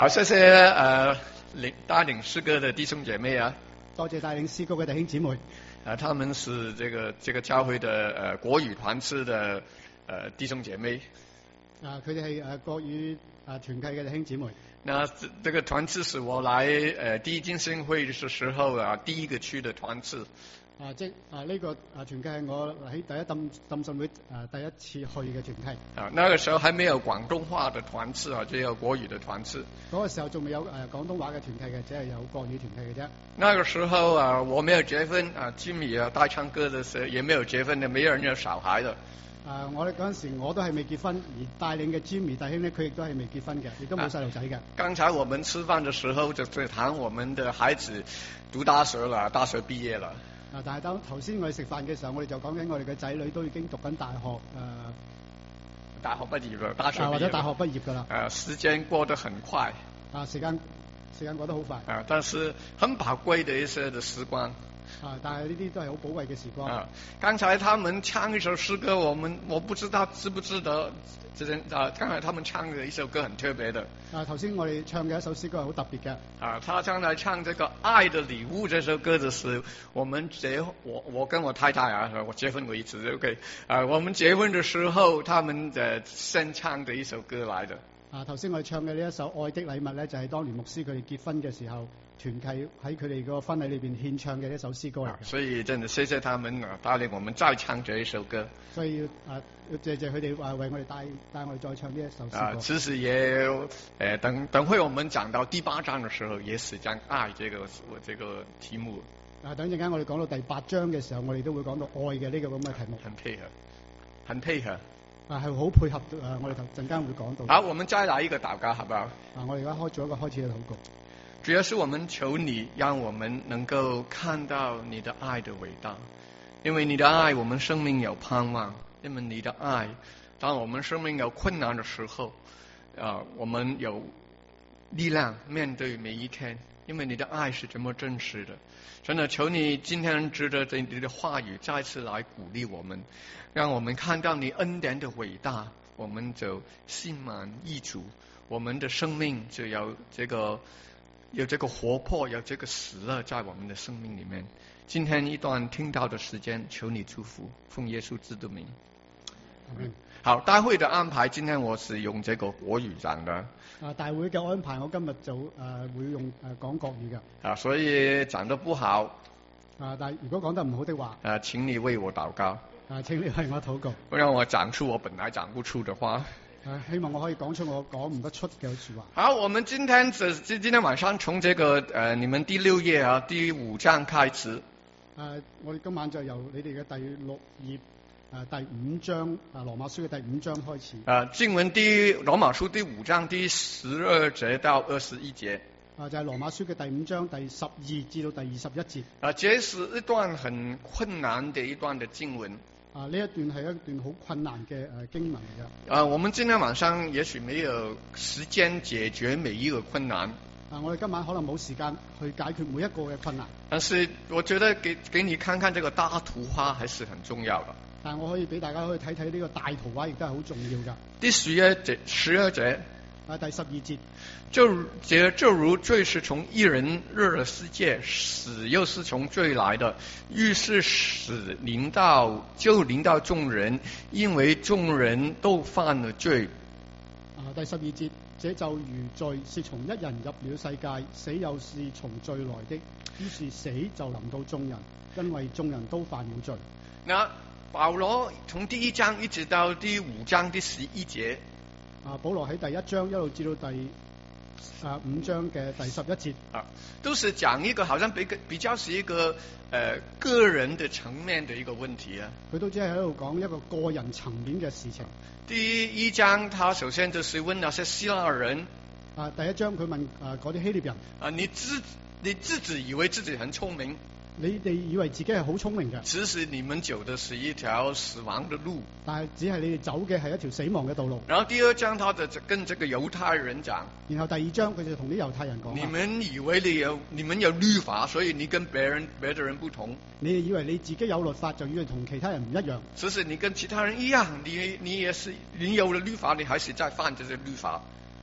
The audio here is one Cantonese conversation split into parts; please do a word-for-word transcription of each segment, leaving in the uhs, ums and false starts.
好，謝謝呃領帶領詩歌的弟兄姐妹啊。 多謝帶領詩歌嘅弟兄姊妹。 啊，他們是這個這個教會的呃國語團契的呃弟兄姐妹。 啊，佢哋係誒國語啊團契嘅弟兄姊妹。 那這這個團契是我來呃第一浸信會的時候啊第一個去的團契。 啊，即啊呢、這個啊團契係我喺第一浸浸信會啊第一次去嘅團契。 啊，那個時候還沒有廣東話的團契啊，只有國語的團契。 嗰個時候仲未有誒廣東話嘅團契嘅，只係有國語團契嘅啫。 那個時候啊，我沒有結婚啊，Jimmy啊帶唱歌的時候也沒有結婚的，沒有人有小孩的。 啊，我哋嗰陣時我都係未結婚，而帶領嘅 Jimmy 弟兄咧，佢亦都係未結婚嘅，亦都冇細路仔嘅。 剛才我們吃飯的時候就在談我們的孩子讀大學了，大學畢業了。 啊，但係當頭先我哋食飯嘅時候，我哋就講緊我哋嘅仔女都已經讀緊大學誒。呃大學畢業了，大學畢業了， 啊、或者大學畢業㗎啦。 啊，時間過得很快。 啊，時間時間過得好快。 啊，但是很寶貴的一些的時光。 啊，但係呢啲都係好寶貴嘅時光。 啊，剛才他們唱一首詩歌，我們我不知道知不知得，這啊，剛才他們唱嘅一首歌很特別的。 啊，頭先我哋唱嘅一首詩歌係好特別嘅。 啊，他剛才唱這個《愛的禮物》這首歌的時候，我們結我我跟我太太啊，我結婚過一次 ，OK， 啊，我們結婚的時候，他們的先唱的一首歌來的。 啊，頭先我哋唱嘅呢一首《愛的禮物》咧，就係、是、當年牧師佢哋結婚嘅時候，團契喺佢哋個婚禮裏邊獻唱嘅一首詩歌嚟、啊。 所以真的謝謝他們啊，帶領我們再唱這一首歌。 所以啊，要謝謝佢哋啊，為我哋帶帶我哋再唱呢一首詩歌。 啊，其實也誒、呃，等等會我們講到第八章嘅時候，也是講愛這個這個題目。 啊，等陣間我哋講到第八章嘅時候，我哋都會講到愛嘅呢個咁嘅題目。 很配合，很配合。 啊，係好配合啊！我哋頭陣間會講到。 好，我們再來一個禱告，好不好？ 啊，我哋而家開咗一個開始嘅禱告。 主要是我們求你，讓我們能夠看到你的愛的偉大，因為你的愛，我們生命有盼望；因為你的愛，當我們生命有困難的時候，啊，我們有力量面對每一天。因為你的愛是這麼真實的，真的求你今天藉着你的話語再次來鼓勵我們，讓我們看到你恩典的偉大，我們就心滿意足，我們的生命就有這個有這個活潑，有這個喜樂在我們的生命裏面。今天一段聽到的時間，求你祝福，奉耶穌基督名。 嗯， 好，大會的安排，今天我是用這個國語講的。 啊，大會嘅安排，我今日就誒、呃、會用誒、呃、講國語嘅。 啊，所以講得不好。 啊，但係如果講得唔好的話， 啊，請你為我禱告。 啊，請你為我禱告。 不讓我講出我本來講不出的話。 啊，希望我可以講出我講唔得出嘅說話。 好，我們今天這今天晚上從這個呃你們第六頁啊第五章開始。 啊，我哋今晚就由你哋嘅第六頁。啊，第五章啊，羅馬書嘅第五章開始。啊， 經文第羅馬書第五章第十二節到二十一節。 啊，就係、是、羅馬書嘅第五章第十二至到第二十一節。 啊，這是一段很困難的一段的經文。 啊，呢一段係一段好困難嘅誒經文嚟嘅。 啊，我們今天晚上也許沒有時間解決每一個困難。 啊，我哋今晚可能冇時間去解決每一個嘅困難。 但是我覺得給給你看看這個大圖畫還是很重要的。 但我可以俾大家可以睇睇呢個大圖畫，亦都係好重要㗎。 第十一節，十二節， 啊，第十二節， 就這就如罪是從一人入了世界，死又是從罪來的，於是死臨到就臨到眾人，因為眾人都犯了罪。 啊，第十二節，這就如罪是從一人入了世界，死又是從罪來的，於是死就臨到眾人，因為眾人都犯了罪。 那保羅從第一章一直到第五章第十一節， 啊，保羅喺第一章一路至到第啊五章嘅第十一節， 啊，都是講一個好像比比較是一個誒、呃、個人的層面的一個問題啊。 佢都只係喺度講一個個人層面嘅事情。 第一章，他首先就是問那些希臘人， 啊，第一章佢問啊嗰啲希臘人， 啊，你自你自己以為自己很聰明。 你哋以為自己係好聰明嘅， 其實你們走的是一條死亡的路， 但係只係你哋走嘅係一條死亡嘅道路。 然後第二章，他就跟這個猶太人講， 然後第二章佢就同啲猶太人講， 你們以為你有你們有律法，所以你跟別人別的人不同。 你哋以為你自己有律法，就以為同其他人唔一樣。 其實你跟其他人一樣，你你也是你有了律法，你還是在犯這些律法。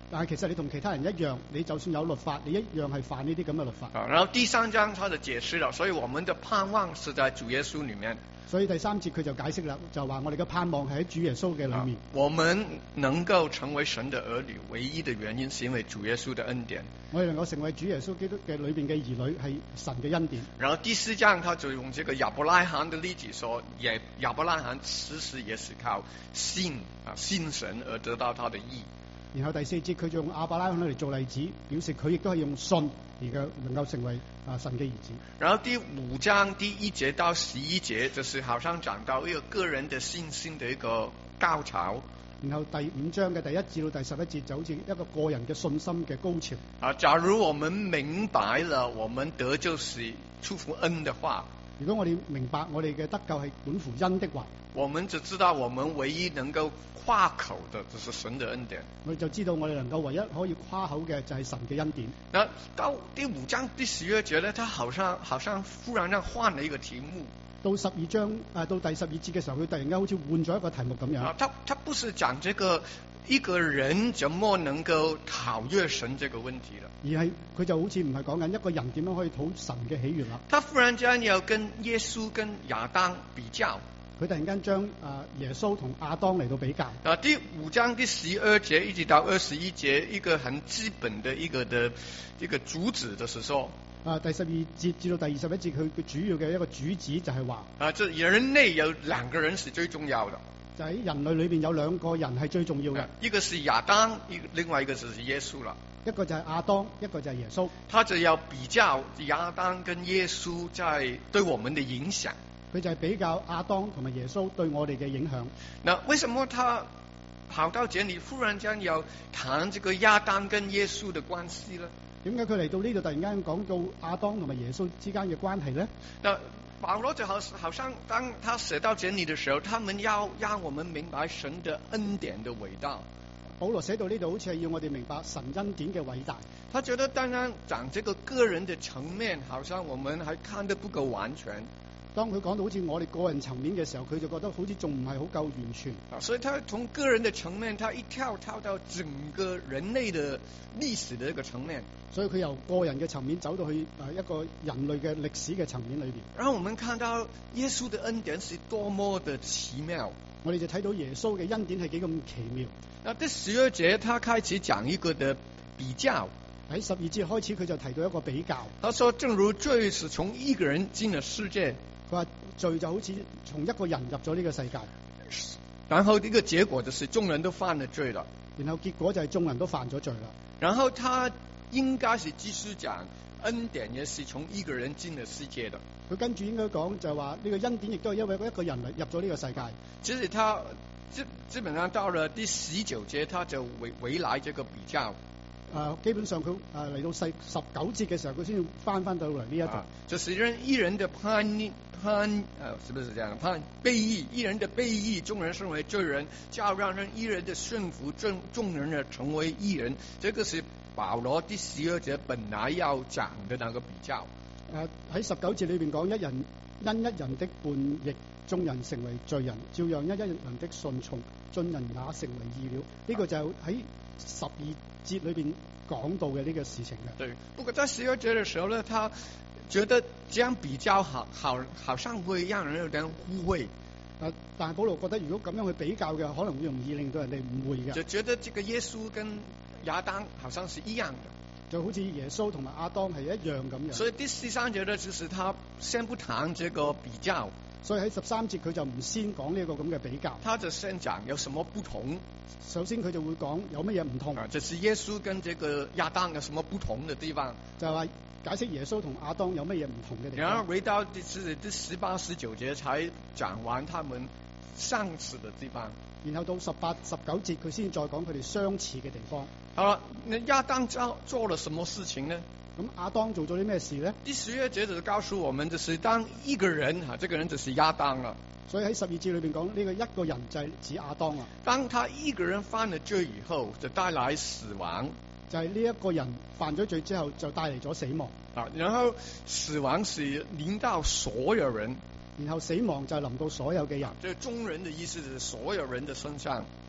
但係其實你同其他人一樣，你就算有律法，你一樣係犯呢啲咁嘅律法。 啊，然後第三章他就解釋了，所以我們的盼望是在主耶穌裏面。 所以第三節佢就解釋啦，就話我哋嘅盼望係喺主耶穌嘅裏面。 啊，我們能夠成為神的兒女，唯一的原因是因為主耶穌的恩典。 我哋能夠成為主耶穌基督嘅裏邊嘅兒女，係神嘅恩典。 然後第四章他就用這個亞伯拉罕的例子說，也亞伯拉罕其實也是靠信啊信神而得到他的義。 然後第四節佢就用亞伯拉罕嚟做例子，表示佢亦都係用信而嘅能夠成為啊神嘅兒子。 然後第五章第一節到十一節，就是好像講到一個個人的信心的一個高潮。 然後第五章嘅第一至到第十一節就好似一個個人嘅信心嘅高潮。 啊，假如我們明白了我們得救是出乎恩的話， 如果我哋明白我哋嘅得救係本乎恩的話， 我們就知道我們唯一能夠誇口的就是神的恩典。 我哋就知道我哋能夠唯一可以誇口嘅就係神嘅恩典。 那到第五章第十二節呢，他好像好像忽然間換了一個題目。 到十二章啊，到第十二節嘅時候，佢突然間好似換咗一個題目咁樣。 啊，他他不是講這個一個人怎麼能夠討悅神這個問題了， 而係佢就好似唔係講緊一個人點樣可以討神嘅喜悅啦。 他忽然間要跟耶穌跟亞當比較。 佢突然間將啊耶穌同亞當嚟到比較。 啊，第五章第十二節一直到二十一節，一個很基本的一個的一個主旨，就是說， 啊第十二節至到第二十一節，佢嘅主要嘅一個主旨就係話， 啊，這人類有兩個人是最重要的， 就喺人類裏邊有兩個人係最重要嘅， 一個是亞當，一另外一個就是耶穌啦。 一個就係亞當，一個就係耶穌。 他就要比較亞當跟耶穌在對我們的影響。 佢就係比較亞當同埋耶穌對我哋嘅影響。 那為什麼他跑到這裏忽然間要談這個亞當跟耶穌的關係呢？ 點解佢嚟到呢度突然間講到亞當同埋耶穌之間嘅關係呢？ 那保羅就好好像當他寫到這裏的時候，他們要讓我們明白神的恩典的偉大。 保羅寫到呢度好似係要我哋明白神恩典嘅偉大。 他覺得當然講這個個人的層面，好像我們還看得不夠完全。 當佢講到好似我哋個人層面嘅時候，佢就覺得好似仲唔係好夠完全。 啊，所以他從個人的層面，他一跳跳到整個人類的歷史的一個層面。 所以佢由個人嘅層面走到去啊一個人類嘅歷史嘅層面裏邊。 然後我們看到耶穌的恩典是多麼的奇妙。 我哋就睇到耶穌嘅恩典係幾咁奇妙。 那第十二節，他開始講一個的比較。 喺十二節開始，佢就提到一個比較。 他說：正如罪是從一個人進了世界。 佢話罪就好似從一個人入咗呢個世界， 然後呢個結果就是眾人都犯了罪了。 然後結果就係眾人都犯咗罪啦。 然後他應該是繼續講恩典也是從一個人進了世界的。 佢跟住應該講就係話呢個恩典亦都係因為一個人入咗呢個世界。 其實他基基本上到了第十九節，他就回回來這個比較。 啊，基本上佢啊嚟到十十九節嘅時候，佢先要翻翻到嚟呢一度。 就是人一人的叛叛，呃，是不是這樣？叛背義，一人的背義，眾人成為罪人；叫讓人一人的順服，眾眾人的成為義人。這個是保羅第十二節本來要講的那個比較。 誒喺十九節裏邊講，一人因一人的叛逆，眾人成為罪人；照樣因一人的順從，眾人也成為義了。呢、這個就喺十二節裏邊講到嘅呢個事情嘅。 對，不過在十二節嘅時候呢，他覺得這樣比較好，好，好像會讓人有點誤會。 啊，但係保羅覺得如果咁樣去比較嘅，可能會容易令到人哋誤會嘅。 就覺得這個耶穌跟亞當好像是一樣的， 就好似耶穌同埋亞當係一樣咁樣。 所以第十三節呢，就是他先不談這個比較。 所以喺十三節佢就唔先講呢個咁嘅比較， 他就先講有什麼不同。 首先佢就會講有乜嘢唔同。 啊，就是耶穌跟這個亞當有什麼不同的地方？ 就係話解釋耶穌同亞當有乜嘢唔同嘅地方。 然後回到第十、第十八、十九節才講完他們相似的地方。 然後到十八、十九節佢先再講佢哋相似嘅地方。 好啦，那亞當做做了什麼事情呢？ 咁亞當做咗啲咩事呢？ 第十二節就告訴我們，就是當一個人哈，這個人就是亞當啦。 所以喺十二節裏邊講呢個一個人就係指亞當啦。 當他一個人犯了罪以後，就帶來死亡。 就係呢一個人犯咗罪之後，就帶嚟咗死亡。 啊，然後死亡是臨到所有人。 然後死亡就係臨到所有嘅人。 這個眾人的意思是所有人的身上。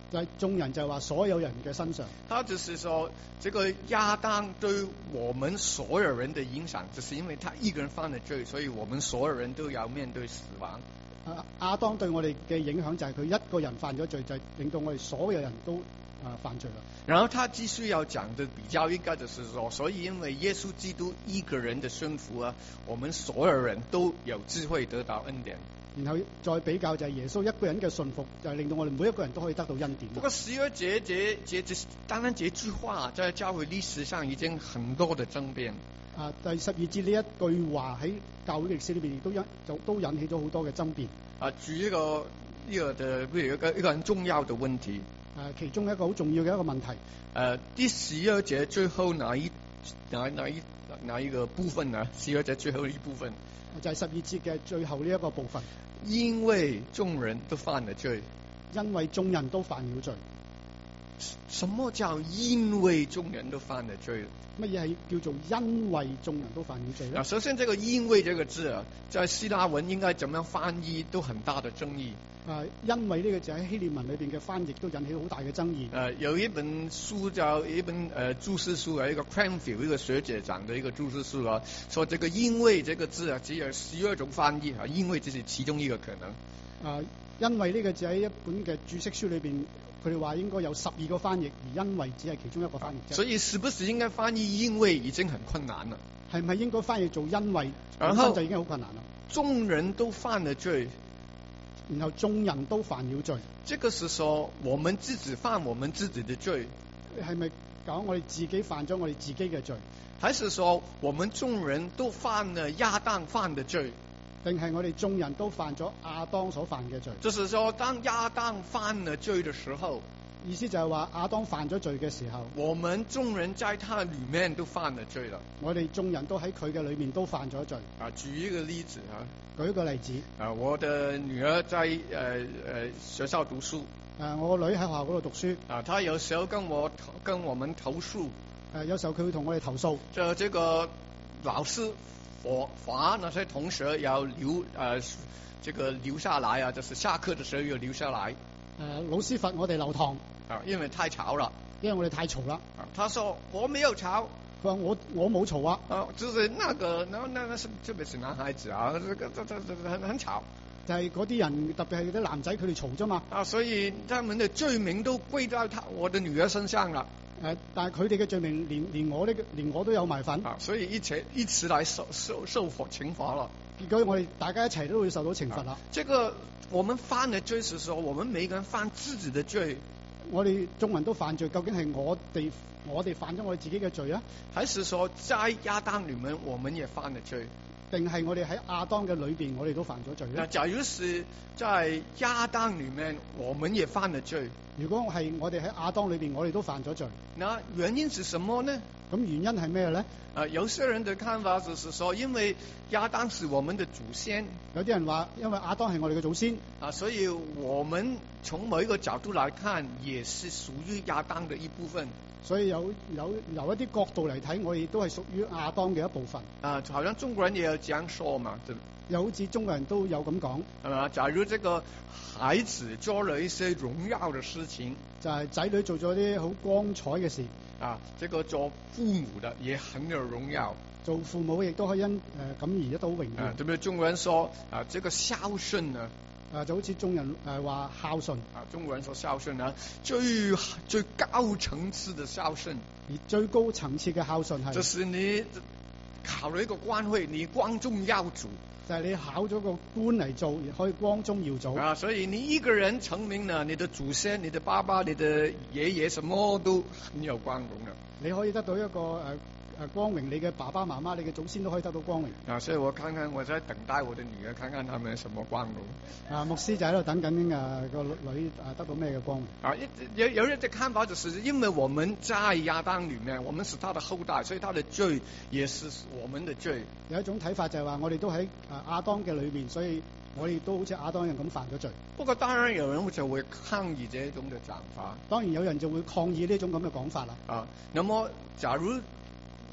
就係眾人就係話所有人嘅身上。 他只是說，這個亞當對我們所有人的影響，只是因為他一個人犯了罪，所以我們所有人都要面對死亡。 啊，亞當對我哋嘅影響就係佢一個人犯咗罪，就係令到我哋所有人都啊犯罪啦。 然後他繼續要講的比較應該就是說，所以因為耶穌基督一個人的順服啊，我們所有人都有機會得到恩典。 然後再比較就係耶穌一個人嘅順服，就係令到我哋每一個人都可以得到恩典。 不過十二節這這這單單這句話，在教會歷史上已經很多的爭辯。 啊，第十二節呢一句話喺教會歷史裏邊亦都引就都引起咗好多嘅爭辯。 啊，舉一個一個的，譬如一個一個很重要的問題。 啊，其中一個好重要嘅一個問題。 誒、啊，第十二節最後哪一哪哪一哪一個部分呢？十二節最後一部分就係十二節嘅最後呢一個部分。 因為眾人都犯了罪， 因為眾人都犯了罪。 什麼叫因為眾人都犯了罪？ 乜嘢係叫做因為眾人都犯了罪呢？ 啊，首先這個因為這個字啊，在希臘文應該怎麼樣翻譯都很大的爭議。 啊，因為呢個字喺希臘文裏邊嘅翻譯都引起好大嘅爭議。 誒、啊，有一本書叫一本誒、呃、注釋書啊，一個 Cranfield 一個學者講的一個注釋書啊，說這個因為這個字啊，只有十二種翻譯啊，因為這是其中一個可能。 啊，因為呢個字喺一本嘅注釋書裏邊，佢哋話應該有十二個翻譯，而因為只係其中一個翻譯啫。 所以是不是應該翻譯因為已經很困難了？ 係咪應該翻譯做因為本身就已經好困難啦？ 眾人都犯了罪。 然後眾人都犯了罪， 這個是說我們自己犯我們自己的罪， 係咪講我哋自己犯咗我哋自己嘅罪？ 還是說我們眾人都犯了亞當犯的罪？ 定係我哋眾人都犯咗亞當所犯嘅罪？ 就是說，當亞當犯了罪的時候， 意思就係話亞當犯咗罪嘅時候， 我們眾人在他裏面都犯了罪了。 我哋眾人都喺佢嘅裏面都犯咗罪。 啊，舉一個例子啊， 舉一個例子。 啊，我的女兒在誒誒、呃呃、學校讀書。 誒，我個女喺學校嗰度讀書。 啊，她有時候跟我跟我們投訴。 誒，有時候佢會同我哋投訴。 就這個老師罰罰那些同學要留誒、呃，這個留下來啊，就是下課的時候要留下來。 誒、呃，老師罰我哋留堂， 啊，因為太吵了， 因為我哋太嘈啦。 啊，他說我沒有吵， 佢話我我冇嘈啊。 啊，就是那個，那那那是特別是男孩子啊，這個這這這很很吵。 就係嗰啲人，特別係啲男仔，佢哋嘈啫嘛。 啊，所以他們的罪名都歸到他我的女兒身上了。 誒、呃，但係佢哋嘅罪名連連我呢個連我都有埋份。 啊，所以一齊一起來受受受罰懲罰了。 結果我哋大家一齊都會受到懲罰啦。 這個我們犯的罪是說，我們每個人犯自己的罪。 我哋眾人都犯罪，究竟係我哋我哋犯咗我哋自己嘅罪啊？ 還是說在亞當裏面我們也犯了罪？ 定係我哋喺亞當嘅裏邊，我哋都犯咗罪咧？ 假如是在亞當裏面，我們也犯了罪。 如果係我哋喺亞當裏邊，我哋都犯咗罪， 那原因是什麼呢？ 咁原因係咩咧？ 啊，有些人的看法就是說，因為亞當是我們的祖先。 有啲人話，因為亞當係我哋嘅祖先， 啊，所以我們從某一個角度來看，也是屬於亞當的一部分。 所以有有由一啲角度嚟睇，我哋都係屬於亞當嘅一部分。 啊，好像中國人也有這樣說嘛，對。 又好似中國人都有咁講。 係嘛？假如這個孩子做了一些榮耀的事情， 就係仔女做咗啲好光彩嘅事。 啊，這個做父母的也很有榮耀。 做父母亦都可以因誒咁而得到榮耀。 啊，對唔對？中國人說啊，這個孝順呢？ 啊，就好似中人誒話孝順。 啊，中國人說孝順啊，最最高層次的孝順。 而最高層次嘅孝順係， 就是你考了一個官位，你光宗耀祖。 就係你考咗個官嚟做，可以光宗耀祖。 啊，所以你一個人成名呢，你的祖先、你的爸爸、你的爺爺，什麼都很有光榮嘅。 你可以得到一個誒誒、呃、光榮，你嘅爸爸媽媽、你嘅祖先都可以得到光榮。 啊，所以我看看，我在等待我的女兒，看看他們什麼光榮。 啊，牧師就喺度等緊誒個女誒得到咩嘅光榮。 啊，有有人的看法就是，因為我們在亞當裏面，我們是他的後代，所以他的罪也是我們的罪。 有一種睇法就係話，我哋都喺誒亞當嘅裏面，所以我哋都好似亞當人咁犯咗罪。 不過當然有人就會抗議這種嘅講法。 當然有人就會抗議呢種咁嘅講法啦。 啊，那麼假如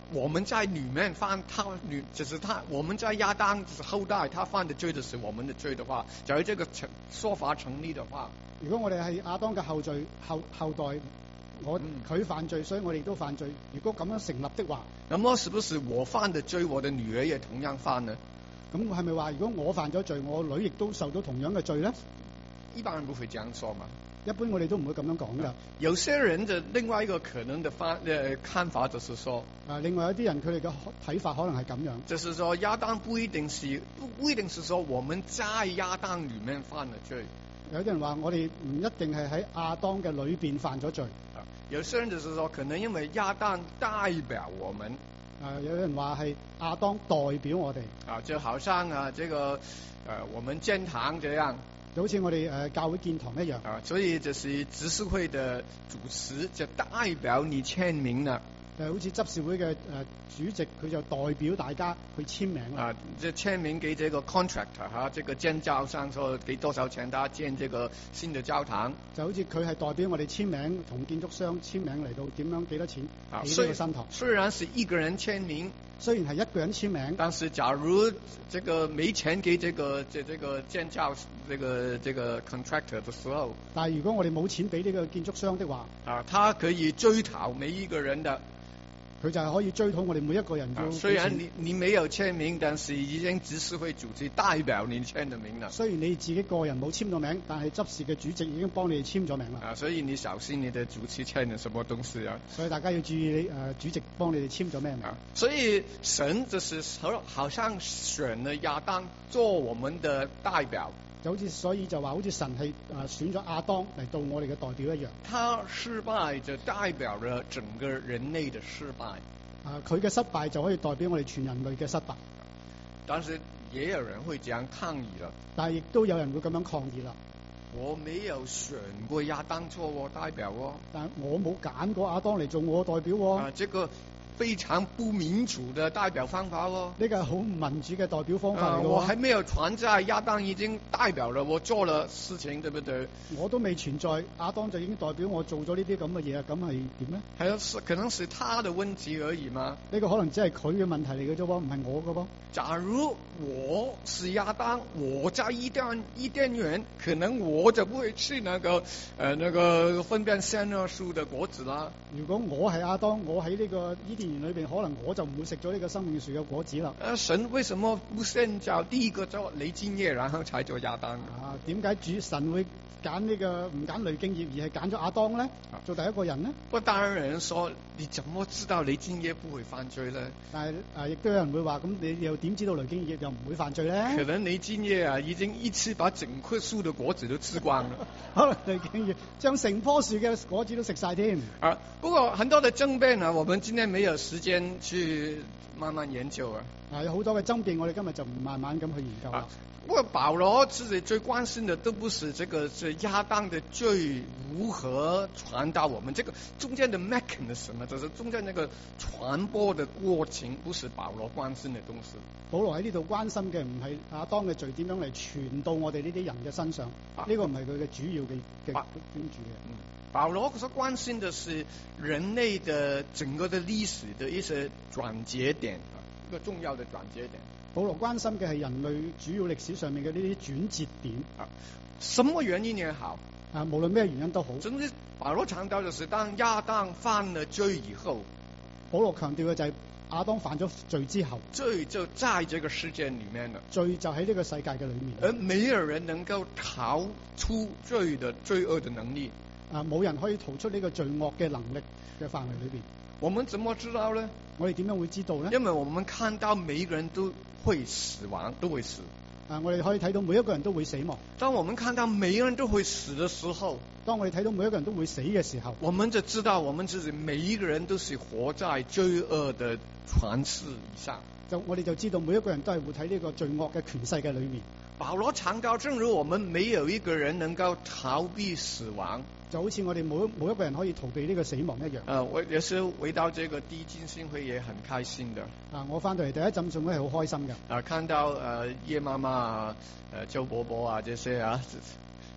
我們在裏面犯他女，就是他我們在亞當後代，他犯的罪就是我們的罪的話，假如這個成說法成立的話， 如果我哋係亞當嘅後罪後後代，我佢犯罪，所以我哋都犯罪。如果咁樣成立的話， 那麼是不是我犯的罪，我的女兒也同樣犯呢？ 咁係咪話如果我犯咗罪，我女亦都受到同樣嘅罪呢？ 一般人不會這樣說嘛。 一般我哋都唔會咁樣講㗎。 有些人的另外一個可能的發呃看法就是說， 啊，另外一啲人佢哋嘅睇法可能係咁樣， 就是說亞當不一定是不不一定是說我們在亞當裏面犯了罪。 有啲人話我哋唔一定係喺亞當嘅裏邊犯咗罪。 啊，有些人就是說可能因為亞當代表我們。 啊，有人話係亞當代表我哋。 啊，就好像啊，這個呃我們建堂這樣。 就好似我哋誒教會建堂一樣啊，所以就是執事會的主持就代表你簽名啦。 誒，好似執事會嘅誒主席，佢就代表大家去簽名啦。 啊，即係簽名給這個 contractor 哈，這個建造商說給多少錢，他建這個新的教堂。 就好似佢係代表我哋簽名，同建築商簽名嚟到點樣幾多錢起呢個新堂。 雖然是一個人簽名， 雖然係一個人簽名， 但是假如這個沒錢給這個這這個建造這個這個 contractor 的時候， 但係如果我哋冇錢俾呢個建築商的話， 啊，他可以追討每一個人的。 佢就係可以追討我哋每一個人要。 雖然你你沒有簽名，但是已經執事會主席代表你簽的名啦。 雖然你自己個人冇簽到名，但係執事嘅主席已經幫你哋簽咗名啦。 啊，所以你小心你的主席簽的什麼東西啊？ 所以大家要注意你誒、呃、主席幫你哋簽咗咩名？ 所以神就是好好像選了亞當做我們的代表。 就好似所以就話好似神係誒選咗亞當嚟到我哋嘅代表一樣。 他失敗就代表了整個人類的失敗。 啊，佢嘅失敗就可以代表我哋全人類嘅失敗。 但是也有人會這樣抗議了。 但係亦都有人會咁樣抗議啦。 我沒有選過亞當做我代表哦。 但係我冇揀過亞當嚟做我嘅代表喎。 啊，這個非常不民主的代表方法哦。 呢個係好唔民主嘅代表方法嚟嘅。 我還沒有存在，亞當已經代表了我做了事情，對不對？ 我都未存在，亞當就已經代表我做咗呢啲咁嘅嘢啊，咁係點呢？ 係啊，可能是他的問題而已嘛。 呢個可能只係佢嘅問題嚟嘅啫喎，唔係我嘅噃。 假如我是亞當，我在伊甸伊甸園，可能我就不會吃那個呃那個分辨善惡樹的果子啦。 如果我係亞當，我喺呢個伊甸園裏邊，可能我就唔會食咗呢個生命樹嘅果子啦。 啊，神為什麼不先叫第一個做雷競業，然後才做亞當啊？ 點解主神會揀呢個唔揀雷競業，而係揀咗亞當呢？做第一個人呢？ 不過當然有人說，你怎麼知道雷競業不會犯罪呢？ 但係啊，亦都有人會話，咁你又點知道雷競業又唔會犯罪呢？ 可能雷競業啊，已經一次把整棵樹的果子都吃光了。 可能雷競業將成棵樹嘅果子都食晒添。 啊，不過很多的爭辯啊，我們今天沒有時間去慢慢研究啊。 啊，有好多嘅爭辯，我哋今日就唔慢慢咁去研究啦。 不過保羅自己最關心的都不是這個是亞當的罪如何傳到我們，這個中間的 mechanism 呢，就是中間那個傳播的過程，不是保羅關心的東西。 保羅喺呢度關心嘅唔係亞當嘅罪點樣嚟傳到我哋呢啲人嘅身上，呢、啊這個唔係佢嘅主要嘅嘅專注嘅。 嗯，保羅所關心的是人類的整個的歷史的一些轉折點啊，一個重要的轉折點。 保羅關心嘅係人類主要歷史上面嘅呢啲轉折點啊，什麼原因也好啊，無論咩原因都好。 總之，保羅強調的是，當亞當犯了罪以後， 保羅強調嘅就係亞當犯咗罪之後， 罪就在這個世界裏面了， 罪就喺呢個世界嘅裏面， 而沒有人能夠逃出罪的罪惡的能力啊，冇人可以逃出呢個罪惡嘅能力嘅範圍裏邊。 我們怎麼知道呢？ 我哋點樣會知道呢？ 因為我們看到每一個人都會死亡，都會死。 啊，我哋可以睇到每一個人都會死亡。 當我們看到每一個人都會死的時候， 當我哋睇到每一個人都會死嘅時候， 我們就知道我們自己每一個人都是活在罪惡的權勢以上。 就我哋就知道每一個人都係活喺呢個罪惡嘅權勢嘅裏面。 保羅強調，正如我們沒有一個人能夠逃避死亡， 就好似我哋冇冇一個人可以逃避呢個死亡一樣。 啊，我有時候回到這個第一浸信會也很開心的。 啊，我翻到嚟第一浸信會係好開心嘅。 啊，看到誒葉媽媽啊、誒周伯伯啊這些啊，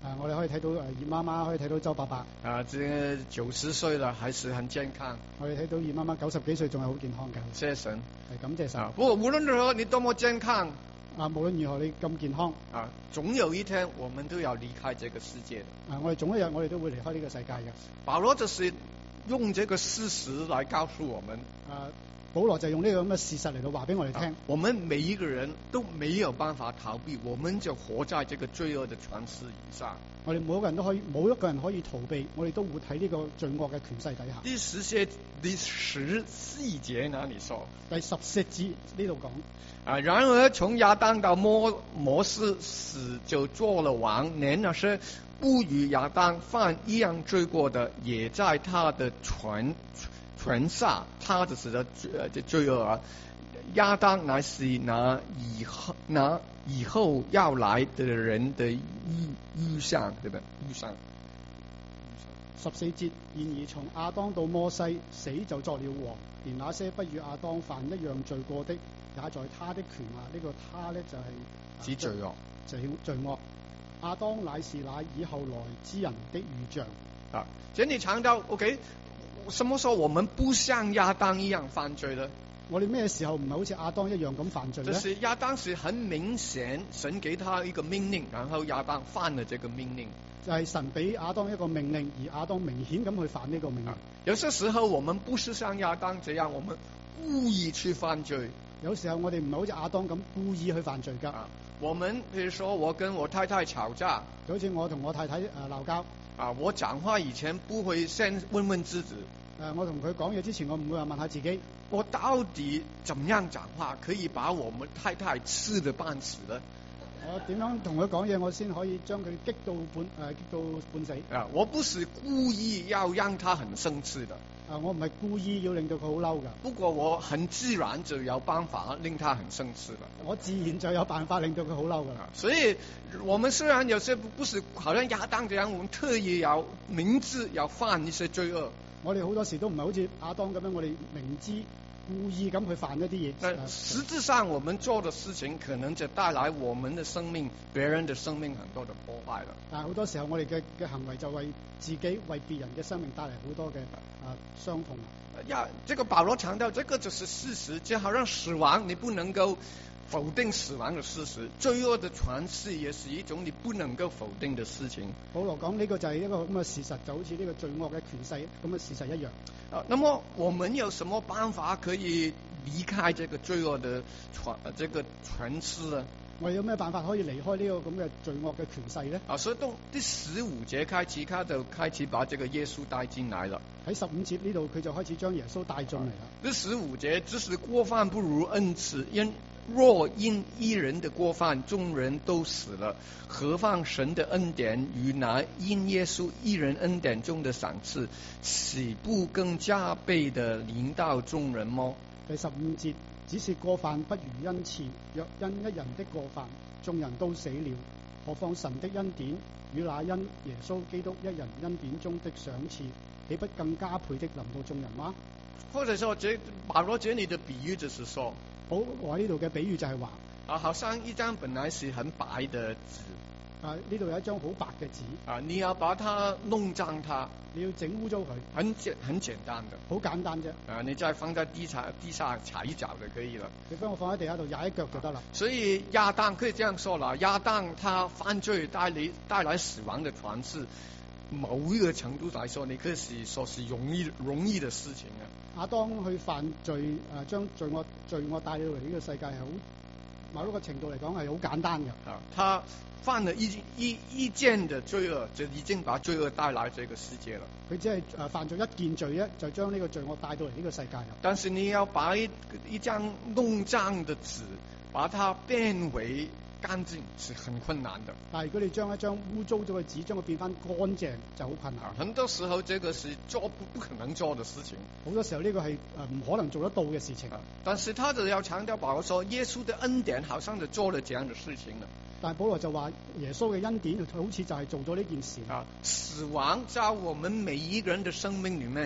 啊，我哋可以睇到誒葉媽媽，可以睇到周伯伯。 啊，这九十歲了還是很健康。 我哋睇到葉媽媽九十幾歲仲係好健康嘅。 謝神。 係感謝神。 啊，不過無論如何，你多麼健康， 啊，無論如何你咁健康， 啊，總有一天我們都要離開這個世界的。 啊，我哋總一日我哋都會離開呢個世界嘅。 保羅就是用這個事實來告訴我們。 啊，保羅就用呢個咁嘅事實嚟到話俾我哋聽。 啊，我們每一個人都沒有辦法逃避，我們就活在這個罪惡的權勢以上。 我哋每一個人都可以，冇一個人可以逃避，我哋都活喺呢個罪惡嘅權勢底下。 第十節第十四節那裡說， 第十四節呢度講。 啊，然而從亞當到摩摩西死就做了王，連那些不與亞當犯一樣罪過的，也在他的權權下，他就是的呃這罪惡啊。亞當乃是那以後那以後要來的人的預預像，對不對？預像。 十四節，然而從亞當到摩西，死就作了王，連那些不與亞當犯一樣罪過的，也在他的權下。呢、這個他呢，就係指罪惡， 罪罪惡。亞當乃是那以後來之人的預像。 啊，這裡強調 OK，什麼時候我們不像亞當一樣犯罪呢？ 我哋咩時候唔係好似亞當一樣咁犯罪呢？ 就是亞當是很明顯，神給他一個命令，然後亞當犯了這個命令。 就係神俾亞當一個命令，而亞當明顯咁去犯呢個命令。 啊，有些時候我們不是像亞當這樣，我們故意去犯罪。 有時候我哋唔係好似亞當咁故意去犯罪㗎。 啊，我們譬如說我跟我太太吵架， 就好似我同我太太誒鬧交。 啊，我講話以前不會先問問自己。 誒，我同佢講嘢之前，我唔會話問下自己， 我到底怎麼樣講話可以把我們太太氣得半死呢？ 我點樣同佢講嘢，我先可以將佢激到半誒、呃、激到半死。 啊，我不是故意要讓他很生氣的。 啊，我唔係故意要令到佢好嬲㗎。 不過我很自然就有辦法令他很生氣的。 我自然就有辦法令到佢好嬲㗎。 所以，我們雖然有些不是好像亞當這樣，我們特意要明知要犯一些罪惡。 我哋好多時都唔係好似亞當咁樣，我哋明知故意咁去犯一啲嘢。 但實質上，我們做的事情可能就帶來我們的生命、別人的生命很多的破壞了。 但係好多時候，我哋嘅嘅行為就為自己、為別人嘅生命帶嚟好多嘅啊傷痛。 呀，這個保羅強調，這個就是事實，就好像死亡，你不能夠否定死亡的事實，罪惡的權勢也是一種你不能夠否定的事情。 保羅講呢個就係一個咁嘅事實，就好似呢個罪惡嘅權勢咁嘅事實一樣。 啊，那麼我們有什麼辦法可以離開這個罪惡的權，這個權勢呢？ 我哋有咩辦法可以離開呢個咁嘅罪惡嘅權勢呢？ 啊，所以到第十五節開始，他就開始把這個耶穌帶進來了。 喺十五節呢度，佢就開始將耶穌帶進嚟啦。 第十五節，只是過犯不如恩賜，因若因一人的過犯，眾人都死了，何況神的恩典與那因耶穌一人恩典中的賞賜，豈不更加倍的臨到眾人麼？ 第十五節，只是過犯不如恩賜，若因一人的過犯，眾人都死了，何況神的恩典與那因耶穌基督一人恩典中的賞賜，豈不更加倍的臨到眾人嗎？ 或者說，這保羅這裏的比喻就是說， 保羅呢度嘅比喻就係話， 啊，好像一張本來是很白的紙， 啊，呢度有一張好白嘅紙， 啊，你要把它弄髒它， 你要整污糟佢， 很簡很簡單的， 好簡單啫。 啊，你再放在地下地下踩一腳就可以了。 你幫我放喺地下度踩一腳就得啦。 所以亞當可以這樣說啦，亞當他犯罪帶來帶來死亡的權勢，某一個程度來說，你可以說是容易容易的事情啊。 亞當去犯罪，誒、呃、將罪惡罪惡帶到嚟呢個世界係好，某一個程度嚟講係好簡單嘅。 啊，他犯了一一一件的罪惡，就已經把罪惡帶來這個世界了。 佢只係誒犯咗一件罪咧，就將呢個罪惡帶到嚟呢個世界啦。 但是你要把一一張弄髒的紙，把它變為乾淨，是很困難的。 但係如果你將一張污糟咗嘅紙，將佢變翻乾淨，就好困難。 很多時候，這個是做不不可能做的事情。 好多時候呢個係誒唔可能做得到嘅事情。 但是他就要強調，保羅說，耶穌的恩典好像就做了這樣的事情了。 但係保羅就話，耶穌嘅恩典好似就係做咗呢件事。 啊，死亡在我們每一個人的生命裏面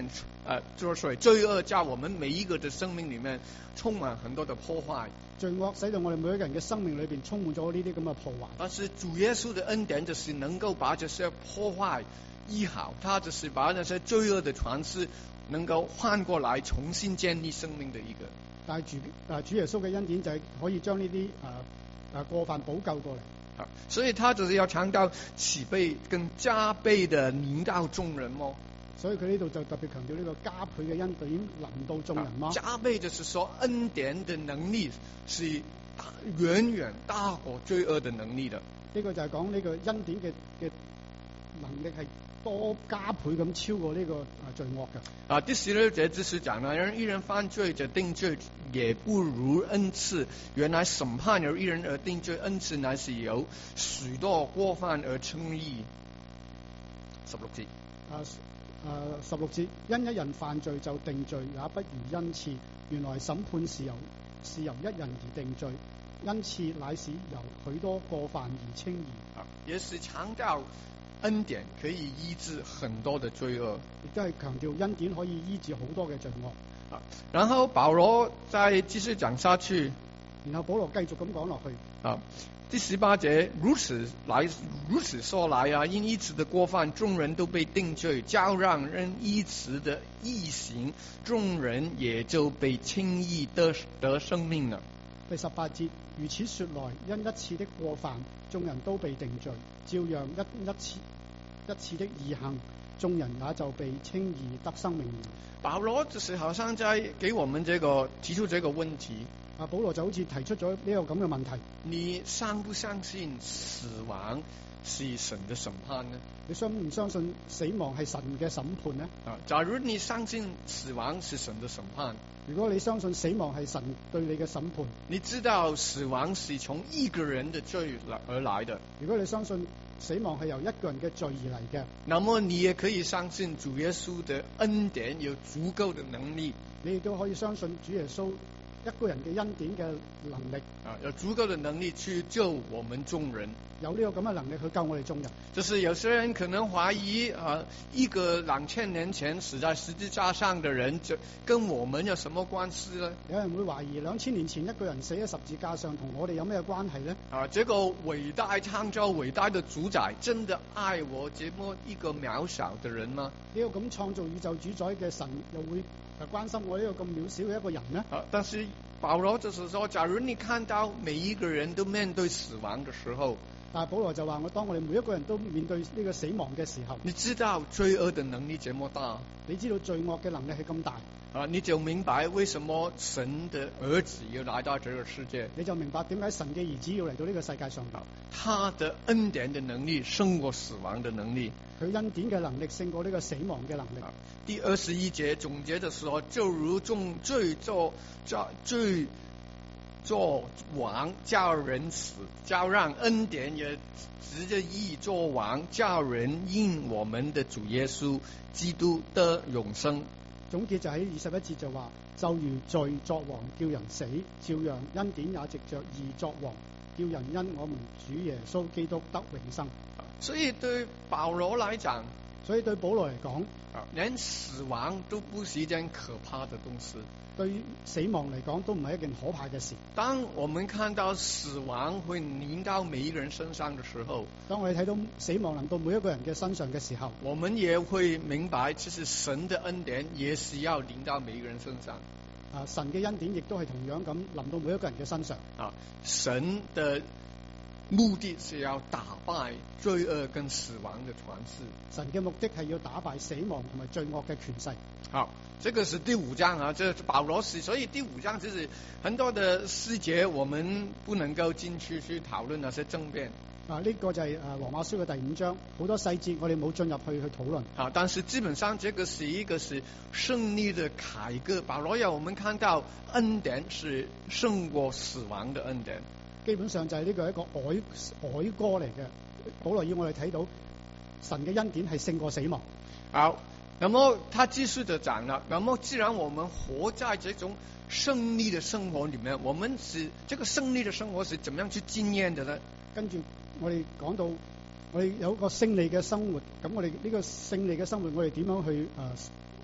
呃，就是所以罪惡在我們每一個的生命裡面充滿很多的破壞。 罪惡使到我哋每一個人嘅生命裏邊充滿咗呢啲咁嘅破壞。 但是主耶穌的恩典就是能夠把這些破壞醫好，他就是把那些罪惡的傳世能夠換過來，重新建立生命的一個。 但係主啊主耶穌嘅恩典就係可以將呢啲誒誒過犯補救過嚟。 啊，所以他就是要強調起倍跟加倍的臨到眾人麼？ 所以佢呢度就特別強調呢個加倍嘅恩典臨到眾人嗎？ 啊，加倍就是說恩典的能力是遠遠大過罪惡的能力的。 呢個就係講呢個恩典嘅嘅能力係多加倍咁超過呢個啊罪惡嘅。 啊，第十六節就是講啦，人一人犯罪就定罪，也不如恩賜。原來審判由一人而定罪，恩賜乃是由許多過犯而稱義。十六節。 啊啊十六節，因一人犯罪就定罪，也不如恩賜。原來審判是由是由一人而定罪，恩賜乃是由許多過犯而稱義。 啊，也是強調恩典可以醫治很多的罪惡， 亦都係強調恩典可以醫治好多嘅罪惡。 啊，然後保羅再繼續講下去， 然後保羅繼續咁講落去。 啊，第十八節，如此來如此說來啊，因一次的過犯，眾人都被定罪；叫讓人一次的義行，眾人也就被稱義得得生命了。 第十八節，如此說來，因一次的過犯，眾人都被定罪；照樣一一次一次的義行，眾人也就被稱義得生命了。 保羅就是好像在給我們這個提出這個問題。 啊，保羅就好似提出咗呢個咁嘅問題。 你相不相信死亡是神的審判呢？ 你相唔相信死亡係神嘅審判呢？ 啊，假如你相信死亡是神的審判， 如果你相信死亡係神對你嘅審判， 你知道死亡是從一個人的罪而來的。 如果你相信死亡係由一個人嘅罪而嚟嘅， 那麼你也可以相信主耶穌的恩典有足夠的能力， 你亦都可以相信主耶穌一個人嘅恩典嘅能力， 啊，有足夠的能力去救我們眾人。 有呢個咁嘅能力去救我哋眾人。 就是有些人可能懷疑啊，一個兩千年前死在十字架上的人，就跟我們有什麼關係呢？ 有人會懷疑兩千年前一個人死喺十字架上，同我哋有咩關係呢？ 啊，這個偉大創造偉大的主宰，真的愛我這麼一個渺小的人嗎？ 呢個咁創造宇宙主宰嘅神，又會誒關心我呢個咁渺小嘅一個人呢？ 啊，但是保羅就是說，假如你看到每一個人都面對死亡的時候， 但係保羅就話：我當我哋每一個人都面對呢個死亡嘅時候， 你知道罪惡的能力這麼大， 你知道罪惡嘅能力係咁大， 啊，你就明白為什麼神的兒子要來到這個世界， 你就明白點解神嘅兒子要嚟到呢個世界上頭。 他的恩典的能力勝過死亡的能力， 佢恩典嘅能力勝過呢個死亡嘅能力。 啊，第二十一節總結的時候，就如眾罪作作罪作王，叫人死，叫讓恩典也執着義作王，叫人因我們的主耶穌基督得永生。 總結就喺二十一節就話：就如罪作王，叫人死，照樣恩典也藉着義作王，叫人因我們主耶穌基督得永生。 所以對保羅來講， 所以對保羅嚟講， 連死亡都不是一件可怕的東西。 對於死亡嚟講，都唔係一件可怕嘅事。 當我們看到死亡會臨到每一個人身上的時候， 當我哋睇到死亡臨到每一個人嘅身上嘅時候， 我們也會明白，其實神的恩典也是要臨到每一個人身上。 啊，神嘅恩典亦都係同樣咁臨到每一個人嘅身上。 啊，神的目的是要打敗罪惡跟死亡的權勢。 神嘅目的係要打敗死亡同埋罪惡嘅權勢。 好，這個是第五章啊，這保羅是，所以第五章就是很多的細節，我們不能夠進去去討論那些爭辯。 啊，呢、這個就係誒羅馬書嘅第五章，好多細節我哋冇進入去去討論。 啊，但是基本上這個是一個是勝利的凱歌。保羅要我們看到恩典是勝過死亡的恩典。 基本上就係呢個一個凱凱歌嚟嘅。保羅要我哋睇到神嘅恩典係勝過死亡。 好，那麼他繼續的講啦。那麼既然我們活在這種勝利的生活裏面，我們是這個勝利的生活是怎麼樣去經驗的呢？ 跟住我哋講到我哋有一個勝利嘅生活，咁我哋呢個勝利嘅生活，我哋點樣去誒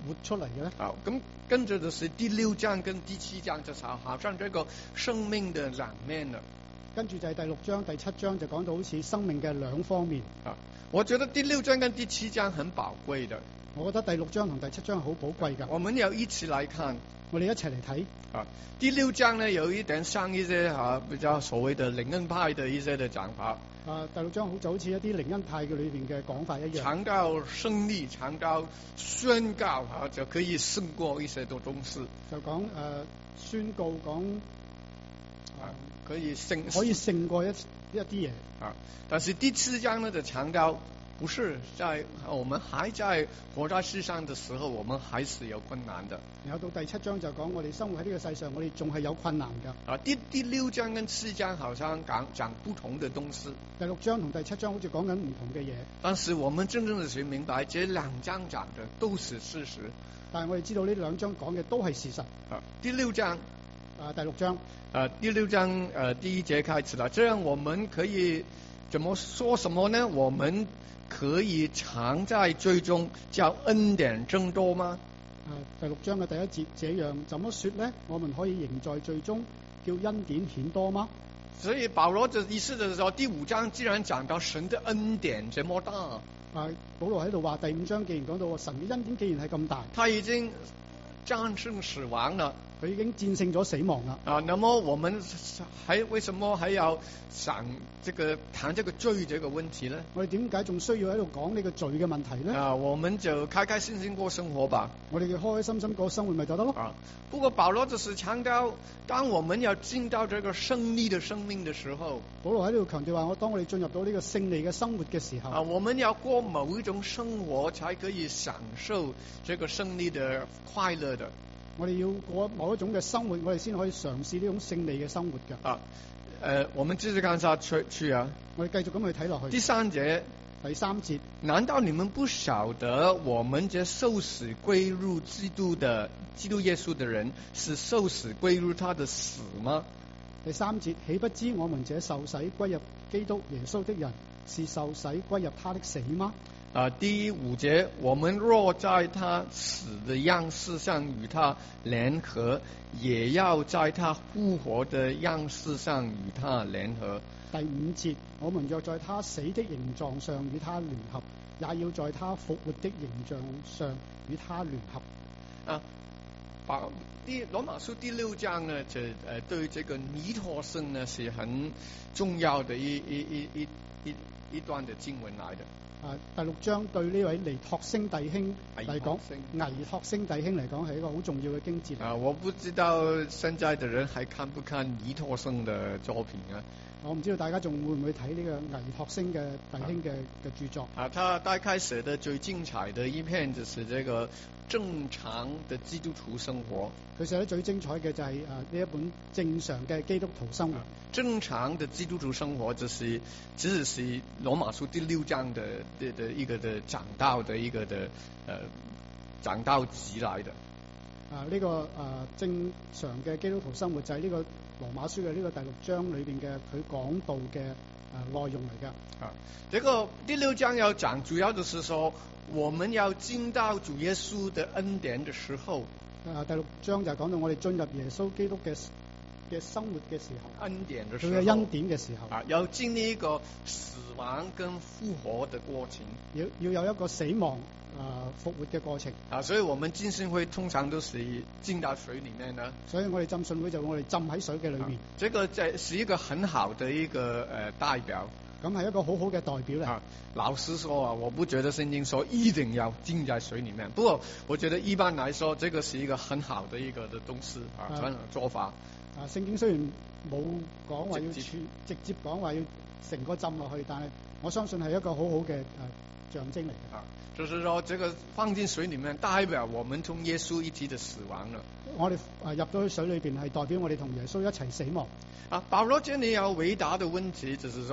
活出嚟嘅咧？ 好，咁跟着就是第六章跟第七章，就好好像這個生命的兩面了。 跟住就係第六章、第七章就講到好似生命嘅兩方面。 啊，我覺得第六章跟第七章很寶貴的。 我覺得第六章同第七章好寶貴㗎。 我們要一起來看。 我哋一齊嚟睇。 啊，第六章呢有一點像一些啊比較所謂的靈恩派的一些的講法。 啊，第六章好就好似一啲靈恩派嘅裏邊嘅講法一樣。 強調勝利，強調宣告啊，就可以勝過一些的東西。 就講誒、呃、宣告講。 啊，可以勝可以勝過一一啲嘢啊，但是第七章呢就強調，不是在我們還在活在世上的時候，我們還是有困難的。 然後到第七章就講我哋生活喺呢個世上，我哋仲係有困難㗎。 啊，第第六章跟七章好像講講不同的東西。 第六章同第七章好似講緊唔同嘅嘢。 但是我們真正的去明白，這兩章講的都是事實。 但係我哋知道呢兩章講嘅都係事實。 啊，第六章。 啊，第六章， 呃，第六章，呃，第一節開始了。這樣我們可以怎麼說什麼呢？我們可以常在罪中，叫恩典增多嗎？ 啊，第六章嘅第一節，這樣怎麼說呢？我們可以仍在罪中，叫恩典顯多嗎？ 所以保羅的意思就是說，第五章既然講到神的恩典這麼大， 啊，保羅喺度話第五章既然講到神嘅恩典既然係咁大， 他已經戰勝死亡了。 佢已經戰勝咗死亡啦。 啊，那麼我們還為什麼還要想這個談這個罪這個問題呢？ 我哋點解仲需要喺度講呢個罪嘅問題呢？ 啊，我們就開開心心過生活吧。 我哋嘅開開心心過生活咪就得咯。 啊，不過保羅就是強調，當我們要進到這個勝利的生命的時候， 保羅喺度強調話，我當我哋進入到呢個勝利嘅生活嘅時候， 啊，我們要過某一種生活，才可以享受這個勝利的快樂的。 我哋要過某一種嘅生活，我哋先可以嘗試呢種勝利嘅生活㗎。 啊，誒、呃，我們繼續看下去去啊。 我哋繼續咁去睇落去。 第三節， 第三節， 難道你們不曉得我們這受死歸入基督的基督耶穌的人，是受死歸入他的死嗎？ 第三節，豈不知我們這受洗歸入基督耶穌的人，是受洗歸入他的死嗎？ 啊，第五節，我們若在他死的樣式上與他聯合，也要在他復活的樣式上與他聯合。 第五節，我們若在他死的形狀上與他聯合，也要在他復活的形象上與他聯合。 啊，把第羅馬書第六章呢，就誒、呃、對這個尼托生呢是很重要的一一一一一一段的經文來的。 啊，第六章對呢位尼托星弟兄嚟講，尼托星弟兄嚟講係一個好重要嘅經節。 啊，我不知道現在的人還看不看尼托生的作品啊？ 我唔知道大家仲會唔會睇呢個尼托星嘅弟兄嘅嘅著作。 啊，他大概寫的最精彩的一篇就是這個正常的基督徒生活。 佢寫得最精彩嘅就係誒呢一本正常嘅基督徒生活。啊， 正常的基督徒生活就是只是是羅馬書第六章的的的一個的講道的一個的呃講道集來的。 啊，呢、這個誒、呃、正常嘅基督徒生活就係呢個羅馬書嘅呢個第六章裏邊嘅佢講道嘅誒、呃、內容嚟㗎。 啊，這個第六章要講，主要就是說我們要進到主耶穌的恩典的時候。 啊，第六章就係講到我哋進入耶穌基督嘅嘅生活嘅時候， 恩典嘅時候， 佢嘅恩典嘅時候， 啊，要經歷一個死亡跟復活的過程， 要要有一個死亡啊復活嘅過程。啊， 所以我們浸信會通常都是浸到水裡面的， 所以我哋浸信會就我哋浸喺水嘅裏面。 啊，這個在是一個很好的一個誒、呃、代表。 咁係一個好好嘅代表嚟。 啊，老實說啊，我不覺得聖經說一定要浸在水裡面。不過，我覺得一般來說，這個是一個很好的一個的東西啊，這樣做法。 啊，聖經雖然冇講話要直接，直接講話要成個浸落去，但係我相信係一個好好嘅誒象徵嚟嘅。 啊，就是說，這個放進水裡面，代表我們同耶穌一起的死亡了。 我哋誒入到去水裏邊，係代表我哋同耶穌一齊死亡。 啊，保羅這裡要回答的問題就是說，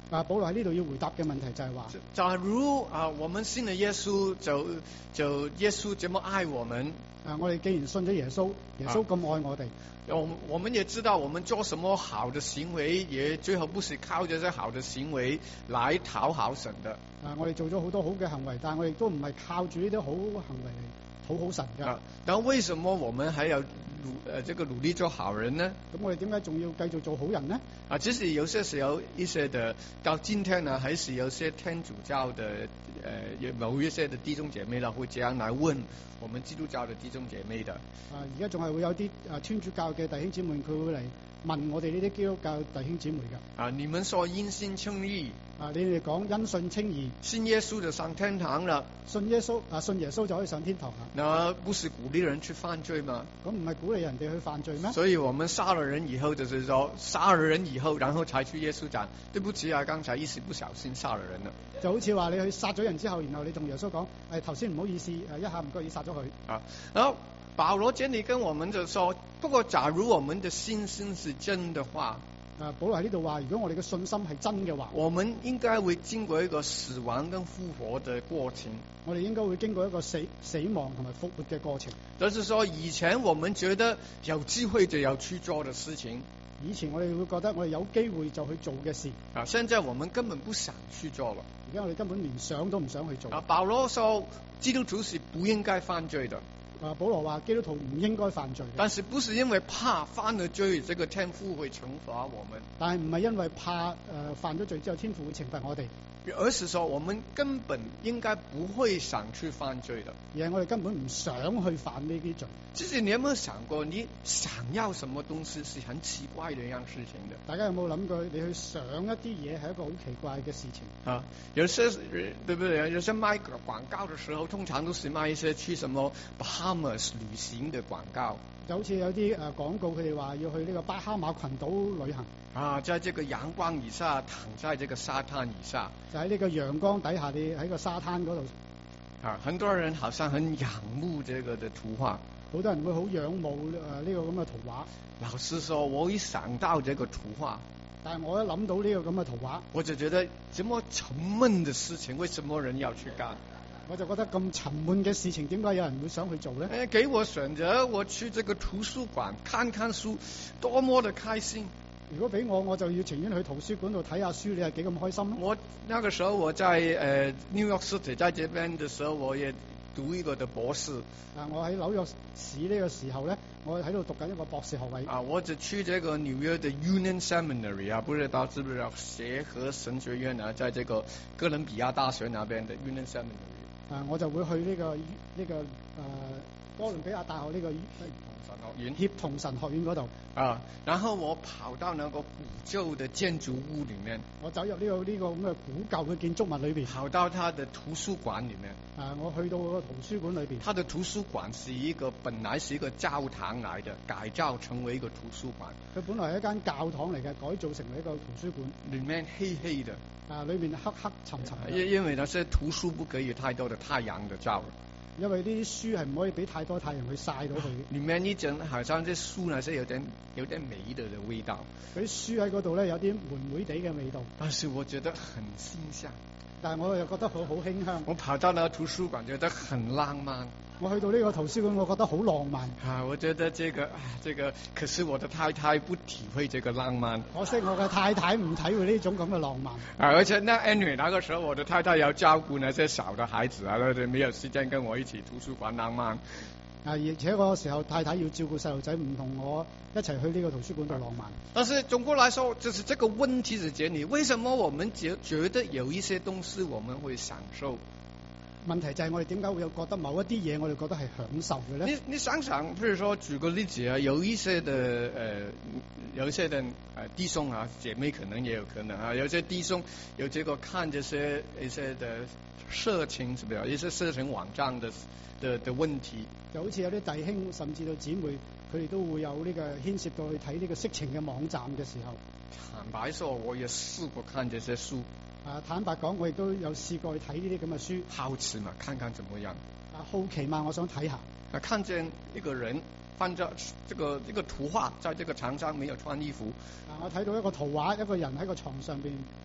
啊，保羅喺呢度要回答嘅問題就係話， 假如啊，我們信了耶穌，就就耶穌這麼愛我們， 啊，我哋既然信咗耶穌，耶穌咁愛我哋， 我我們也知道我們做什麼好的行為，也最後不是靠這些好的行為來討好神的。 啊，我哋做咗好多好嘅行為，但係我哋都唔係靠住呢啲好行為嚟討好神㗎。 啊，但為什麼我們還要努呃這個努力做好人呢？ 咁我哋點解仲要繼續做好人呢？ 啊，其實有些時候一些的，到今天呢，還是有些天主教的，呃，有某一些的弟兄姐妹呢，會這樣來問我們基督教的弟兄姐妹的。 啊，而家仲係會有啲啊天主教嘅弟兄姊妹，佢會嚟問我哋呢啲基督教弟兄姊妹㗎。 啊，你們說因信稱義， 啊，你哋講因信稱義， 信耶穌就上天堂了， 信耶穌啊，信耶穌就可以上天堂啦。 那不是鼓勵人去犯罪嗎？ 咁唔係鼓勵人哋去犯罪咩？ 所以我們殺了人以後，就是說殺了人以後，然後才去耶穌講，對不起啊，剛才一時不小心殺了人了。 就好似話你去殺咗人之後，然後你同耶穌講，誒頭先唔好意思，誒一下唔覺意殺咗佢。 啊，然後保羅這裏跟我們就說，不過假如我們的信心是真的話， 啊，保羅喺呢度話，如果我哋嘅信心係真嘅話， 我們應該會經過一個死亡跟復活的過程。 我哋應該會經過一個死死亡同埋復活嘅過程。 就是說，以前我們覺得有機會就要去做的事情， 以前我哋會覺得我哋有機會就去做嘅事， 啊，現在我們根本不想去做了。 而家我哋根本連想都唔想去做。 啊，保羅說基督徒是不應該犯罪的。 啊，保羅話基督徒唔應該犯罪， 但是不是因為怕犯了罪，這個天父會懲罰我們？ 但係唔係因為怕誒、呃、犯咗罪之後天父會懲罰我哋， 而是說我們根本應該不會想去犯罪的， 而係我哋根本唔想去犯呢啲罪。 其實你有冇想過，你想要什麼東西是很奇怪的一樣事情的？ 大家有冇諗過，你去想一啲嘢係一個好奇怪嘅事情？ 啊，有些對不對？有些賣廣告的時候，通常都是賣一些去什麼 Bahamas 旅行的廣告。 就好似有啲誒廣告，佢哋話要去呢個巴哈馬群島旅行。 啊，在這個陽光以下，躺在這個沙灘以下， 就喺呢個陽光底下，你喺個沙灘嗰度。 啊，很多人好像很仰慕這個的圖畫。 好多人會好仰慕誒呢個咁嘅圖畫。 老實說，我一想到這個圖畫， 但係我一諗到呢個咁嘅圖畫， 我就覺得這麼沉悶的事情，為什麼人要去幹？ 我就覺得咁沉悶嘅事情，點解有人會想去做呢？ 誒，給我選擇，我去這個圖書館看看書，多麼的開心！ 如果俾我，我就要情願去圖書館度睇下書，你係幾咁開心？ 我那個時候我在誒、呃、New York City 在這邊的時候，我也讀一個的博士。 啊，我喺紐約市呢個時候咧，我喺度讀緊一個博士學位。 啊，我就去這個紐約的 Union Seminary 啊，不知道知不知道協和神學院啊，在這個哥倫比亞大學那邊的 Union Seminary。啊， 我就會去呢、這個呢、這個誒、呃、哥倫比亞大學呢個神學院協同神學院嗰度。 啊，然後我跑到那個古舊的建築物裏面， 我走入呢、這個呢、這個咁嘅古舊嘅建築物裏邊， 跑到他的圖書館裏面。 啊，我去到個圖書館裏邊。他的圖書館是一個本來是一個教堂來的，改造成為一個圖書館。 佢本來係一間教堂嚟嘅，改造成為一個圖書館。 裏面黑黑的， 啊，裏面黑黑沉沉。 因因為那些圖書不可以太多的太陽的照。 因為呢啲書係唔可以俾太多太陽去曬到佢。裏面一陣好像啲書呢，是有點有點霉的的味道。 嗰啲書喺嗰度咧，有啲霉霉地嘅味道。 但是我覺得很馨香。 但係我又覺得好好馨香。 我跑到那個圖書館，覺得很浪漫。 我去到呢個圖書館，我覺得好浪漫。 啊，我覺得這個啊，這個可是我的太太不體會這個浪漫。 可惜我嘅太太唔體會呢種咁嘅浪漫。 啊，而且那 anyway 那個時候，我的太太要照顧那些小的孩子啊，佢哋沒有時間跟我一起圖書館浪漫。 啊，而且嗰個時候太太要照顧細路仔，唔同我一齊去呢個圖書館度浪漫。 但是總括來說，就是這個問題是這裏，為什麼我們覺覺得有一些東西我們會享受？ 問題就係我哋點解會有覺得某一啲嘢我哋覺得係享受嘅咧？ 你你想想，譬如說舉個例子啊，有一些的誒、呃，有一些的誒弟兄啊姐妹可能也有可能啊，有些弟兄有這個看這些一些的色情，是不是？一些色情網站的的的問題， 就好似有啲弟兄甚至到姊妹，佢哋都會有呢個牽涉到去睇呢個色情嘅網站嘅時候。 坦白說，我也試過看這些書。 啊，坦白講，我亦都有試過去睇呢啲咁嘅書。 好奇嘛，看看怎麼樣。 啊，好奇嘛，我想睇下。 啊，看見一個人放着這個一個圖畫，在這個床上沒有穿衣服。 啊，我睇到一個圖畫，一個人喺個床上邊。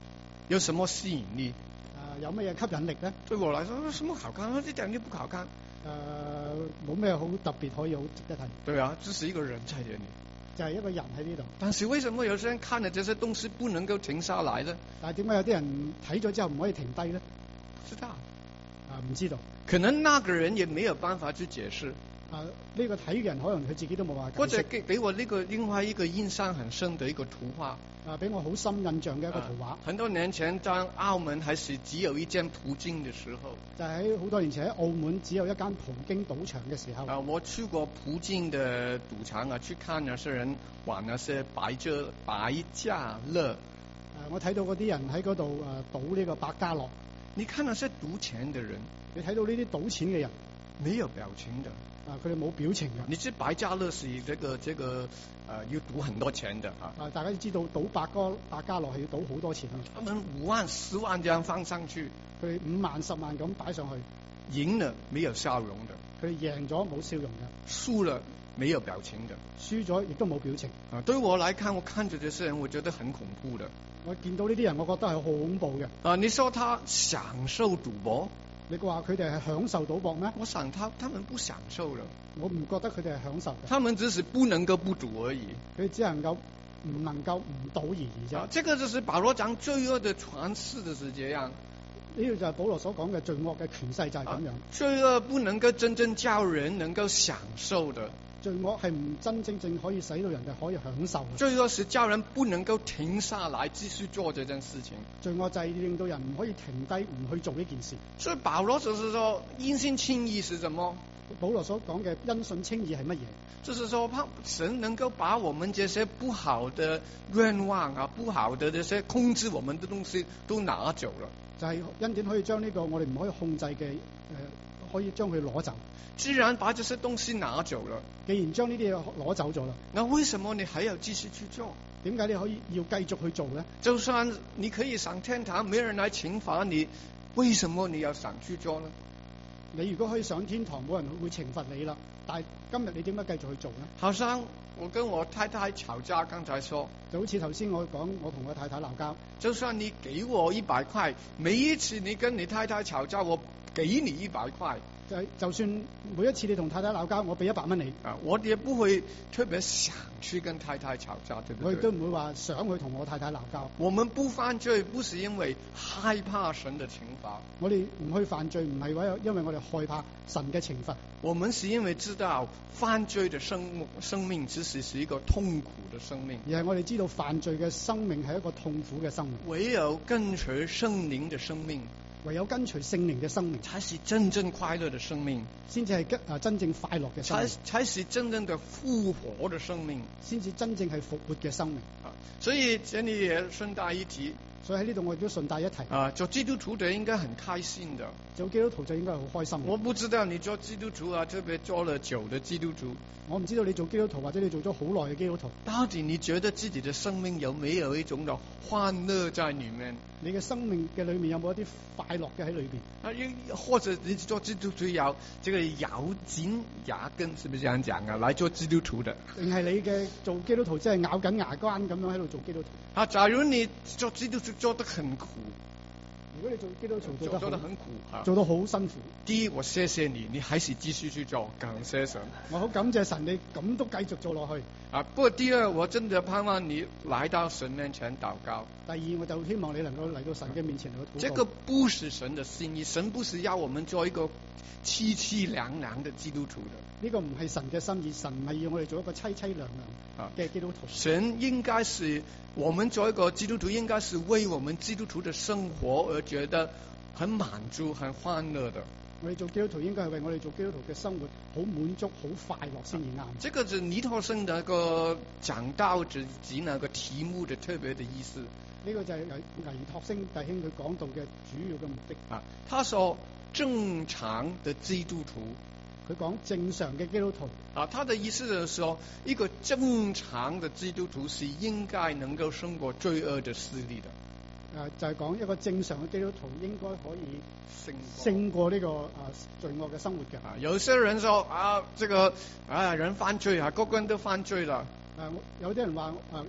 有什麼吸引力？ 啊，有乜嘢吸引力咧？ 對我來說，什麼好看？呢點又不好看。 誒，冇咩好特別可以好值得睇。 對啊，只是一個人在這裡， 就係一個人喺呢度。 但是為什麼有些人看了這些東西不能夠停下來呢？ 但係點解有啲人睇咗之後唔可以停低咧？ 不知道。 啊，唔知道。 可能那個人也沒有辦法去解釋。 啊，呢個睇嘅人可能佢自己都冇辦法解釋。 或者給給我呢個另外一個印象很深的一個圖畫。 啊，俾我好深印象嘅一個圖畫。 啊、很多年前，當澳門還是只有一間葡京嘅時候， 就喺好多年前喺澳門只有一間葡京賭場嘅時候。 啊，我去過葡京嘅賭場啊，去看那些人玩那些百家百家樂。 啊，我睇到嗰啲人喺嗰度誒賭呢個百家樂。 你看那些賭錢嘅人， 你睇到呢啲賭錢嘅人， 沒有表情的。 啊，佢哋冇表情嘅。 你知百家樂是這個這個誒、呃、要賭很多錢的啊。 啊，大家都知道賭百家百家樂係要賭好多錢嘅。 他們五萬十萬這樣放上去， 佢哋五萬十萬咁擺上去， 贏了沒有笑容的。 佢哋贏咗冇笑容嘅， 輸了沒有表情的。 輸咗亦都冇表情。 啊，對我來看，我看着這些人，我覺得很恐怖的。 我見到呢啲人，我覺得係好恐怖嘅。 啊，你說他享受賭博？ 你話佢哋係享受賭博咩？ 我想他他們不享受了。 我唔覺得佢哋係享受嘅。 他們只是不能夠不賭而已。 佢只能夠唔能夠唔賭而已啫。 啊，這個就是保羅講罪惡的權勢就是這樣。 呢個就係保羅所講嘅罪惡嘅權勢就係咁樣。 啊，罪惡不能夠真正叫人能夠享受的。 罪惡係唔真正正可以使到人哋可以享受嘅。 罪惡是叫人不能夠停下來繼續做這件事情。 罪惡就係令到人唔可以停低唔去做呢件事。 所以保羅就是說，因信稱義是什麼？ 保羅所講嘅因信稱義係乜嘢？ 就是說，怕神能夠把我們這些不好的願望啊、不好的這些控制我們的東西都拿走了。 就係恩典可以將呢個我哋唔可以控制嘅誒、呃，可以將佢攞走。 既然把這些東西拿走了， 既然將呢啲嘢攞走咗啦， 那為什麼你還要繼續去做？ 點解你可以要繼續去做咧？ 就算你可以上天堂，沒人來懲罰你，為什麼你要想去做呢？ 你如果可以上天堂，冇人會懲罰你啦。但係今日你點解繼續去做呢？ 好像我跟我太太吵架，剛才說就好似頭先我講，我同我太太鬧交。 就算你給我一百塊，每一次你跟你太太吵架，我給你一百塊。 就就算每一次你同太太鬧交，我俾一百蚊你。 啊，我也不會特別想去跟太太吵架，對不對？ 我亦都唔會話想去同我太太鬧交。 我們不犯罪，不是因為害怕神的懲罰。 我哋唔去犯罪，唔係為因為我哋害怕神嘅懲罰。 我們是因為知道犯罪的生生命其實是一個痛苦的生命， 而係我哋知道犯罪嘅生命係一個痛苦嘅生命。 唯有跟隨聖靈的生命， 唯有跟隨聖靈嘅生命， 才是真正快樂的生命， 先至係啊真正快樂嘅生命， 才才是真正的復活的生命， 先至真正係復活嘅生命。 啊，所以這裏也順帶一提， 所以喺呢度我亦都順帶一提。 啊，做基督徒的應該很開心的。 做基督徒就應該係好開心。 我不知道你做基督徒啊，特別做了久的基督徒， 我唔知道你做基督徒或者你做咗好耐嘅基督徒， 到底你覺得自己的生命有沒有一種的歡樂在裏面？ 你嘅生命嘅裏面有冇一啲快樂嘅喺裏邊？ 啊，或者你做基督徒要這個咬緊牙根，是不是這樣講啊？來做基督徒的， 定係你嘅做基督徒即係咬緊牙關咁樣喺度做基督徒？ 啊，假如你做基督徒做得很苦， 如果你做基督徒做得做得很苦，啊， 做到好辛苦。 第一，我謝謝你，你還是繼續去做，感謝神。 我好感謝神，你咁都繼續做落去。 啊，不過第二，我真的盼望你來到神面前禱告。 第二，我就希望你能夠嚟到神嘅面前去禱告。 這個不是神的心意，神不是要我們做一個淒淒涼涼的基督徒的。 呢個唔係神嘅心意，神唔係要我哋做一個淒淒涼涼嘅基督徒。 神應該是我們做一個基督徒，應該是為我們基督徒的生活而覺得很滿足、很歡樂的。 我哋做基督徒應該係為我哋做基督徒嘅生活好滿足、好快樂先至啱。 這個是尼托生那個講道及那個題目的特別的意思。 呢個就係倪倪托生弟兄佢講到嘅主要嘅目的。 啊，他說正常的基督徒。 佢講正常嘅基督徒啊，他的意思就是說，一個正常的基督徒是應該能夠勝過罪惡的勢力的。 誒、啊，就係、是、講一個正常嘅基督徒應該可以勝勝過呢、這個啊罪惡嘅生活嘅。 啊，有些人說啊，這個啊人犯罪啊，個個人都犯罪啦。 誒、啊，有啲人話誒、啊，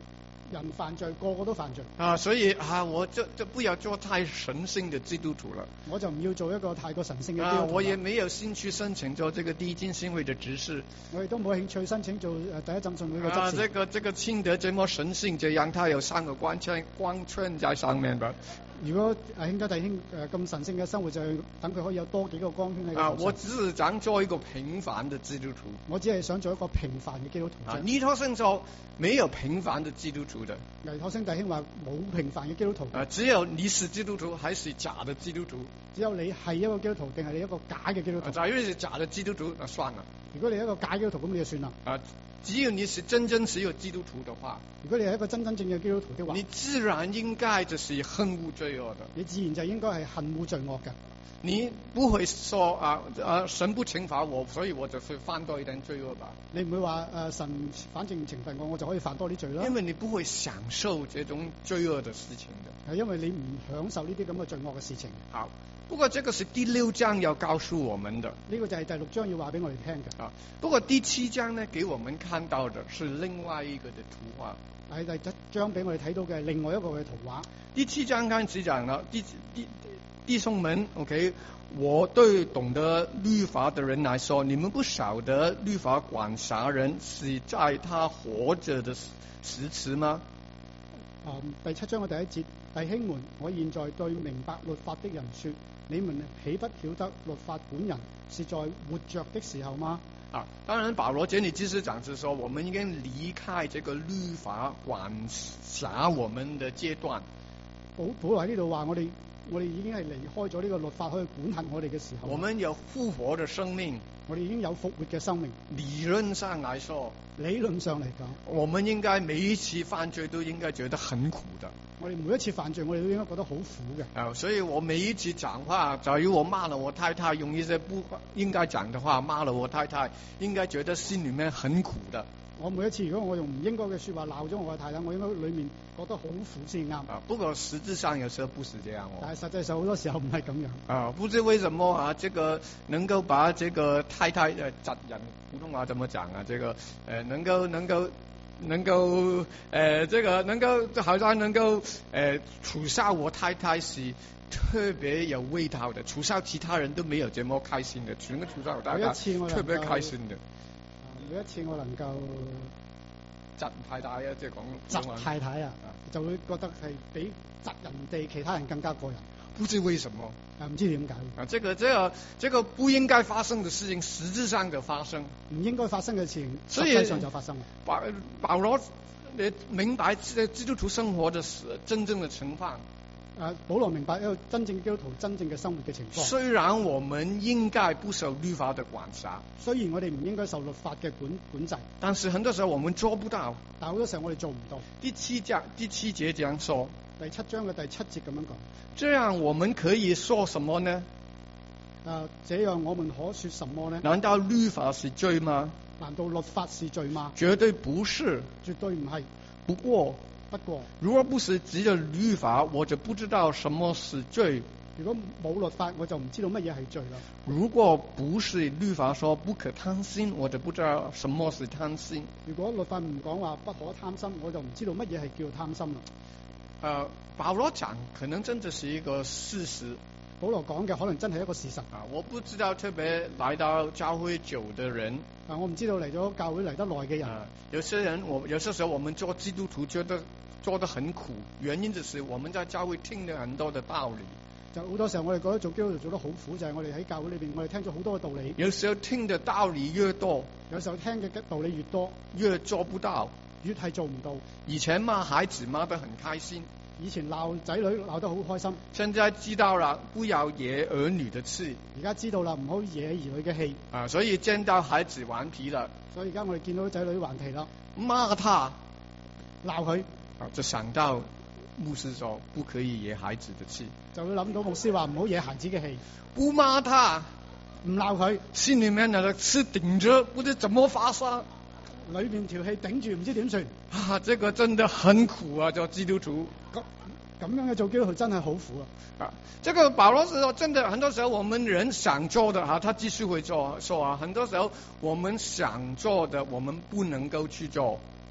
人犯罪，個個都犯罪啊，所以啊，我就就不要做太神聖的基督徒了。 我就唔要做一個太過神聖嘅基督啊， 徒。 我也沒有興趣申請做這個第一浸信會的執事。 我亦都冇興趣申請做誒第一浸信會嘅執啊， 事。 這個這個清德這麼神聖，就讓它有三個光圈光圈在上面吧。 如果誒兄家弟兄誒咁神聖嘅生活，就等佢可以有多幾個光圈喺啊， 度。 我只是想做一個平凡的基督徒。 我只係想做一個平凡嘅基督徒。 啊，尼托生說沒有平凡的基督徒的。 尼托生弟兄話冇平凡嘅基督徒。 啊，只有你是基督徒還是假的基督徒。 只有你係一個基督徒定係你一個假嘅基督徒。 啊，假如是假的基督徒，那算了。 如果你係一個假基督徒，咁你就算啦。 啊，只有你是真正是一個基督徒的話， 如果你係一個真真正正嘅基督徒的話， 你自然應該就是恨惡罪惡的。 你自然就應該係恨惡罪惡嘅。 你不會說啊啊神不懲罰我，所以我就去犯多一點罪惡吧？ 你唔會話誒、呃、神反正懲罰我，我就可以犯多啲罪啦。 因為你不會享受這種罪惡的事情的。 係因為你唔享受呢啲咁嘅罪惡嘅事情。 好，不過這個是第六章要告訴我們的。 呢個就係第六章要話俾我哋聽嘅。 啊，不過第七章呢，給我們看到的是另外一個的圖畫。 係第七章俾我哋睇到嘅另外一個嘅圖畫。 第七章開始講啦，弟弟弟兄們 ，OK， 我對懂得律法的人來說，你們不曉得律法管轄人是在他活着的時遲嗎？ 嗯，第七章嘅第一節，弟兄們，我現在對明白律法的人說，你們豈不曉得律法本人是在活着的時候嗎？ 啊，當然，保羅簡體知識講是說，我們應該離開這個律法管轄我們的階段。 保保羅喺呢度話，我哋我哋已經係離開咗呢個律法可以管轄我哋嘅時候。 我們有復活的生命， 我哋已經有復活嘅生命。 理論上來說， 理論上嚟講， 我們應該每一次犯罪都應該覺得很苦的。 我哋每一次犯罪，我哋都應該覺得好苦嘅。 啊，所以我每一次講話，假如我罵了我太太，用一些不應該講的話罵了我太太，應該覺得心裏面很苦的。 我每一次如果我用唔應該嘅說話鬧咗我嘅太太，我應該裏面覺得好苦先啱。 啊，不過實質上有時候不是這樣哦。 但係實際上好多時候唔係咁樣。 啊，不知為什麼啊，這個能夠把這個太太誒責人，普通話怎麼講啊？這個誒、呃、能夠能夠能夠誒、呃，這個能夠好像能夠誒取笑我太太是特別有味道的，取笑其他人都沒有這麼開心的，全個取笑我太太特別開心的。 每一次我能夠窒太太啊，即係講窒太太啊，就會覺得係比窒人哋其他人更加過癮。 不知為什麼啊，唔知點解啊？這個、這個、這個不應該發生的事情，實質上就發生。 唔應該發生嘅事情， 所以實際上就發生了。 保保羅，你明白基督徒生活的真正的情況。 啊，保羅明白一個真正基督徒真正嘅生活嘅情況。 雖然我們應該不受律法的管轄， 雖然我哋唔應該受律法嘅管管制， 但是很多時候我們做不到。 但好多時候我哋做唔到。 第七章第七節這樣說， 第七章嘅第七節咁樣講。 這樣我們可以說什麼呢？ 啊，這樣我們可說什麼呢？ 難道律法是罪嗎？ 難道律法是罪嗎？ 絕對不是， 絕對唔係。 不過。 不過， 如果不是藉着律法，我就不知道什麼是罪。 如果冇律法，我就唔知道乜嘢係罪啦。 如果不是律法說不可貪心，我就不知道什麼是貪心。 如果律法唔講話不可貪心，我就唔知道乜嘢係叫貪心啦。 呃，保羅講可能真的是一個事實。 保羅講嘅可能真係一個事實。 啊，我不知道特別來到教會久的人。 啊，我唔知道嚟咗教會嚟得耐嘅人。 啊，有些人我有些時候我們做基督徒覺得做得很苦，原因就是我們在教會聽了很多的道理。 就好多時候我哋覺得做基督徒做得好苦，就係、是、我哋喺教會裏邊，我哋聽咗好多嘅道理。 有時候聽的道理越多， 有時候聽嘅道理越多， 越做不到， 越係做唔到。 以前罵孩子罵得很開心， 以前鬧仔女鬧得好開心， 現在知道了不要惹兒女的氣。 而家知道啦，唔好惹兒女嘅氣。 啊，所以見到孩子頑皮了， 所以而家我哋見到仔女頑皮啦， 罵他， 鬧佢， 啊，就想到牧師說不可以惹孩子的氣， 就會諗到牧師話唔好惹孩子嘅氣， 不罵他， 唔鬧佢， 心裏面那個氣頂着，不知怎麼發生， 裏面條氣頂住，唔知點算。 啊，這個真的很苦啊，做基督徒。 咁咁樣嘅做基督徒真係好苦啊！ 啊，這個保羅是說，真的，很多時候我們人想做的哈，他繼續會做說啊，很多時候我們想做的，我們不能夠去做。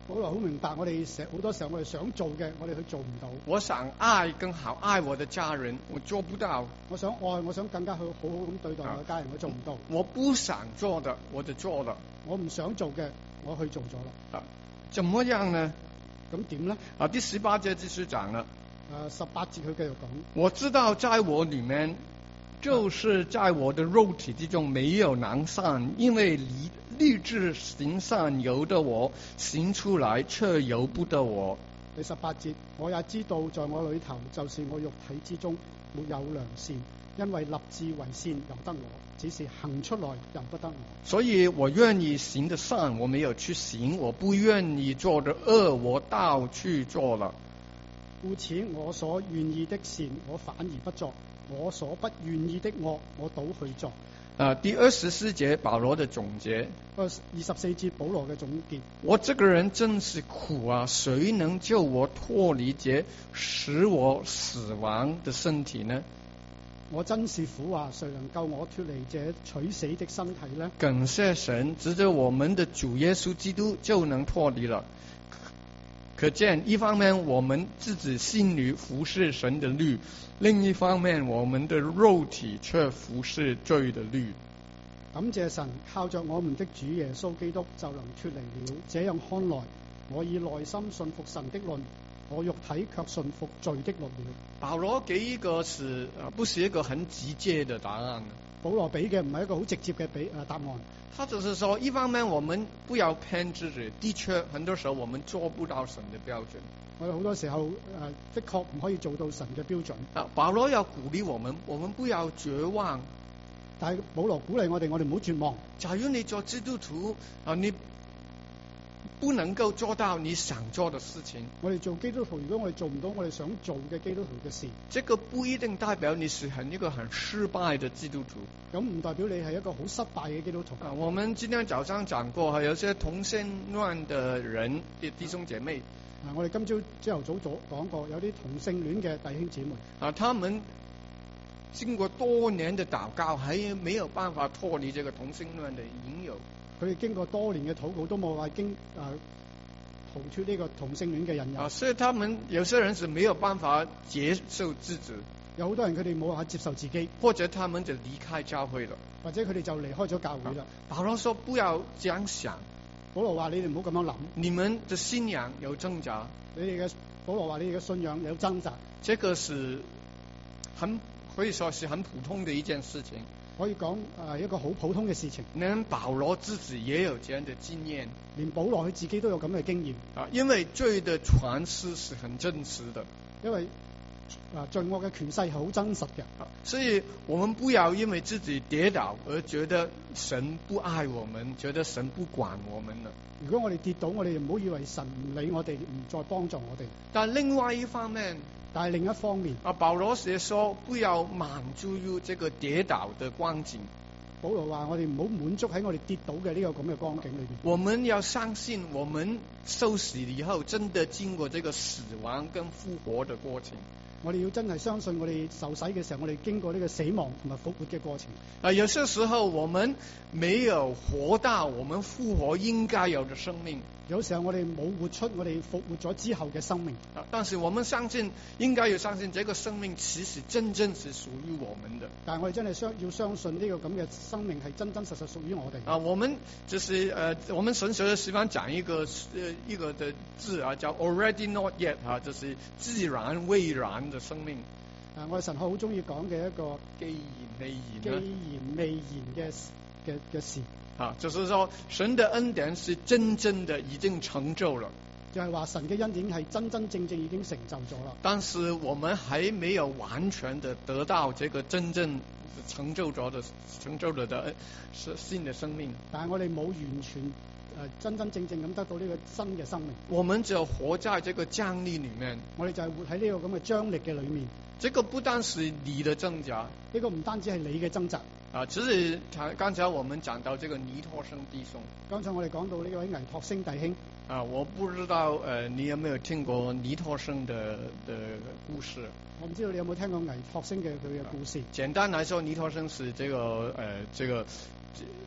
保羅好明白，我哋成好多時候我哋想做嘅，我哋去做唔到。 我想愛更好愛我的家人，我做不到。 我想愛，我想更加去好好咁對待我嘅家人，我做唔到。 我不想做的，我就做了。 我唔想做嘅，我去做咗啦。 啊，怎麼樣呢？ 咁點咧？ 啊，第十八節繼續講了。 誒，十八節佢繼續講。 我知道在我裏面，就是在我的肉體之中沒有良善，因為立立志行善由得我，行出來卻由不得我。 第十八節，我也知道在我裏頭，就是我肉體之中沒有良善，因為立志為善由得我，只是行出來由不得我。 所以我願意行的善，我沒有去行；我不願意做的惡，我倒去做了。 故此，我所願意的善，我反而不做；我所不願意的惡，我倒去做。 啊，第二十四節保羅的總結。 二十四節保羅嘅總結。我這個人真是苦啊！誰能救我脫離這使我死亡的身體呢？ 我真是苦啊！誰能救我脫離這取死的身體呢？ 感謝神，藉着我們的主耶穌基督就能脫離了。可見一方面我們自己心裏服侍神的律，另一方面我們的肉體卻服侍罪的律。 感謝神，靠着我們的主耶穌基督就能脫離了。這樣看來，我以內心信服神的論，我肉體卻信服罪的律了。 保羅給一個是啊，不是一個很直接的答案。 保羅俾嘅唔係一個好直接嘅俾誒答案。 他只是說，一方面我們不要偏執着，的確很多時候我們做不到神的標準。 我哋好多時候誒、呃，的確唔可以做到神嘅標準。 啊，保羅要鼓勵我們，我們不要絕望。 但係保羅鼓勵我哋，我哋唔好絕望。 假如你做基督徒啊，你不能夠做到你想做的事情。 我哋做基督徒，如果我哋做唔到我哋想做嘅基督徒嘅事， 這個不一定代表你是很一個很失敗的基督徒。 咁唔代表你係一個好失敗嘅基督徒。 啊，我們今天早上講過，還有些同性戀的人的弟兄姐妹。 啊，我哋今朝朝頭早講過，有啲同性戀嘅弟兄姊妹。 啊，他們經過多年的禱告，還沒有辦法脫離這個同性戀的引誘。 佢哋經過多年嘅禱告，都冇話經啊逃脫呢個同性戀嘅引誘。 啊，所以他們有些人是沒有辦法接受自己。 有好多人佢哋冇辦法接受自己， 或者他們就離開教會了， 或者佢哋就離開咗教會啦。 保羅說不要這樣想。 保羅話你哋唔好咁樣諗。 你們的信仰有掙扎。 你哋嘅保羅話你哋嘅信仰有掙扎。 這個是很可以說是很普通的一件事情。 可以講啊，一個好普通嘅事情。 連保羅自己也有這樣的經驗。 連保羅佢自己都有咁嘅經驗。 啊，因為罪的權勢是很真實的。 因為啊，罪惡嘅權勢係好真實嘅。 啊，所以我們不要因為自己跌倒而覺得神不愛我們，覺得神不管我們了。 如果我哋跌倒，我哋唔好以為神唔理我哋，唔再幫助我哋。 但另外一方面， 但係另一方面， 啊，保羅也說不要滿足於這個跌倒的光景。 保羅話我哋唔好滿足喺我哋跌倒嘅呢個咁嘅光景裏邊。 我們要相信，我們受洗以後，真的經過這個死亡跟復活的過程。 我哋要真係相信，我哋受洗嘅時候，我哋經過呢個死亡同埋復活嘅過程。 啊，有些時候我們沒有活到我們復活應該有的生命。 有時候我哋冇活出我哋復活咗之後嘅生命。 啊，但是我們相信，應該要相信，這個生命其實真正是屬於我們的。 但係我哋真係相要相信呢個咁嘅生命係真真實實屬於我哋。 啊，我們就是呃，我們神學喜歡講一個呃一個的字啊，叫 already not yet 啊，就是既然未然的生命。 啊，我哋神學好中意講嘅一個既然未然， 既然未然嘅嘅嘅事。 啊，就是說神的恩典是真正的已經成就了， 就係話神嘅恩典係真真正正已經成就咗啦。 但是我們還沒有完全的得到這個真正成就咗的成就了的新的生命。 但係我哋冇完全誒真真正正咁得到呢個新嘅生命。 我們就活在這個張力裏面， 我哋就係活喺呢個咁嘅張力嘅裏面。 這個不單是你的掙扎， 呢個唔單止係你嘅掙扎。 啊，只是剛才我們講到這個尼托生弟兄。 剛才我哋講到呢位倪托生弟兄。 啊，我不知道誒、呃，你有沒有聽過尼托生的的故事？ 我唔知道你有冇聽過倪托生嘅佢嘅故事。 簡單來說，尼托生是這個誒、呃，這個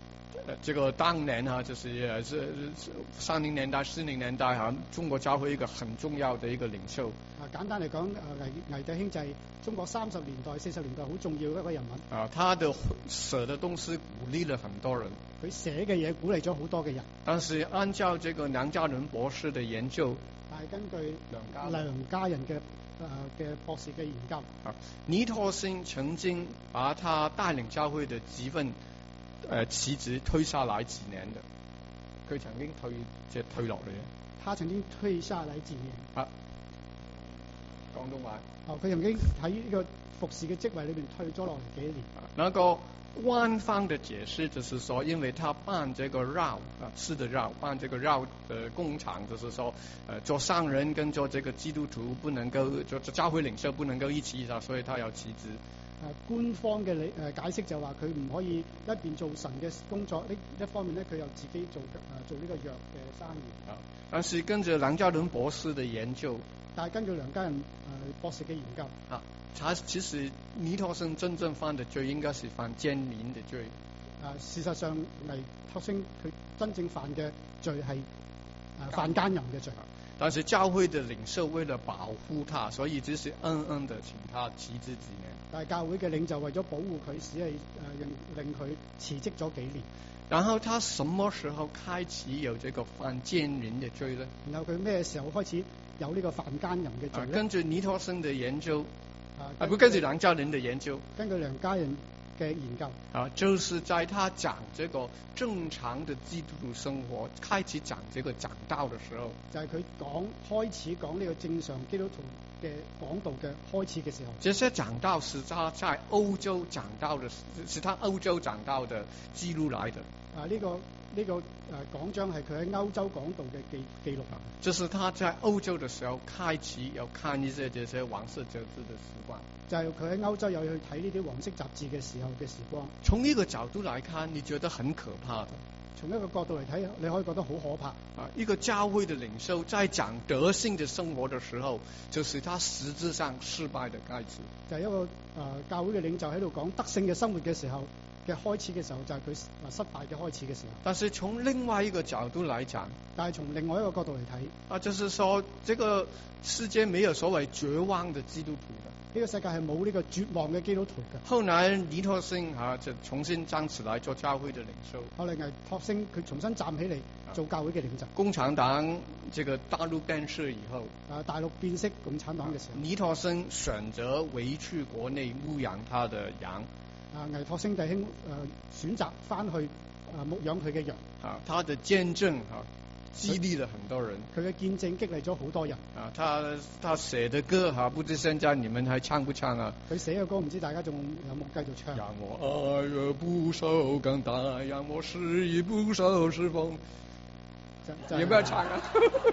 呃这个当年哈、啊，就是呃是三零年代、四零年代哈、啊，中國教會一個很重要的一個領袖。 啊，簡單嚟講，誒魏魏弟兄就係中國三十年代、四十年代好重要嘅一個人物。 啊，他的寫的東西鼓勵了很多人。 佢寫嘅嘢鼓勵咗好多嘅人。 但是按照這個梁家麟博士的研究， 但係根據梁家梁家仁嘅誒嘅博士嘅研究， 啊，尼托生曾經把他帶領教會的幾份誒辭職推下來幾年嘅，佢曾經退即係退落嚟嘅。 他曾經退下來幾年。 啊，廣東話。 哦，佢曾經喺呢個服侍嘅職位裏邊退咗落嚟幾年。 啊，那個官方的解釋就是說，因為他辦這個繞啊，是的繞，辦這個繞的工廠，就是說，呃，做商人跟做這個基督徒不能夠，做教會領袖不能夠一起啊，所以他要辭職。 誒、啊，官方嘅理誒解釋就話佢唔可以一邊做神嘅工作，呢一方面咧佢又自己做誒、呃、做呢個藥嘅生意。 啊，但是跟着梁家麟博士的研究，但係根據梁家仁誒、呃、博士嘅研究， 啊，他其實尼托生真正犯的罪應該是犯奸淫的罪。 啊，事實上尼托生佢真正犯嘅罪係誒、呃、犯奸淫嘅罪。 但是教會的領袖為了保護他，所以只是恩恩的請他辭職幾年。 但係教會嘅領袖為咗保護佢，使係誒令令佢辭職咗幾年。 然後他什麼時候開始有這個犯奸淫嘅罪呢？ 然後佢咩時候開始有呢個犯奸淫嘅罪呢？ 根據尼托生的研究， 啊， 啊不根據梁家麟的研究， 根據梁家仁嘅研究， 啊，就是在他講這個正常的基督徒生活，開始講這個講道的時候， 就係佢講開始講呢個正常基督徒嘅講道嘅開始嘅時候。 這些講道是他在歐洲講道的，是他歐洲講道的記錄來的。 啊，呢、這個呢、這個誒講章係佢喺歐洲講道嘅記記錄啊。 就是他在歐洲的時候開始有看一些這些黃色雜誌的時光。 就係佢喺歐洲有去睇呢啲黃色雜誌嘅時候嘅時光。 從呢個角度來看，你覺得很可怕的。 從一個角度嚟睇，你可以覺得好可怕。 啊，一個教會的領袖在講德性的生活的時候，就是他實質上失敗的開始。 就係一個誒、呃、教會嘅領袖喺度講德性嘅生活嘅時候嘅開始嘅時候，就係佢失敗嘅開始嘅時候。 但是從另外一個角度來講， 但係從另外一個角度嚟睇， 啊，就是說這個世界沒有所謂絕望的基督徒的。 呢個世界係冇呢個絕望嘅基督徒嘅。 後來尼托生啊就重新站起來做教會的領袖。 後來尼托生佢重新站起嚟做教會嘅領袖。 共產黨這個大陸變色以後， 啊，大陸變色共產黨嘅時候， 尼托生選擇回去國內牧養他的羊。 啊，尼托生弟兄誒、呃、選擇翻去啊牧養佢嘅羊。 啊，他的見證啊激勵了很多人。 佢嘅見證激勵咗好多人。 啊，他他寫的歌哈、啊，不知現在你們還唱不唱啊？ 佢寫嘅歌唔知大家仲有冇繼續唱？ 讓我愛而不受更大，讓我失意不受侍奉。你要不要唱啊？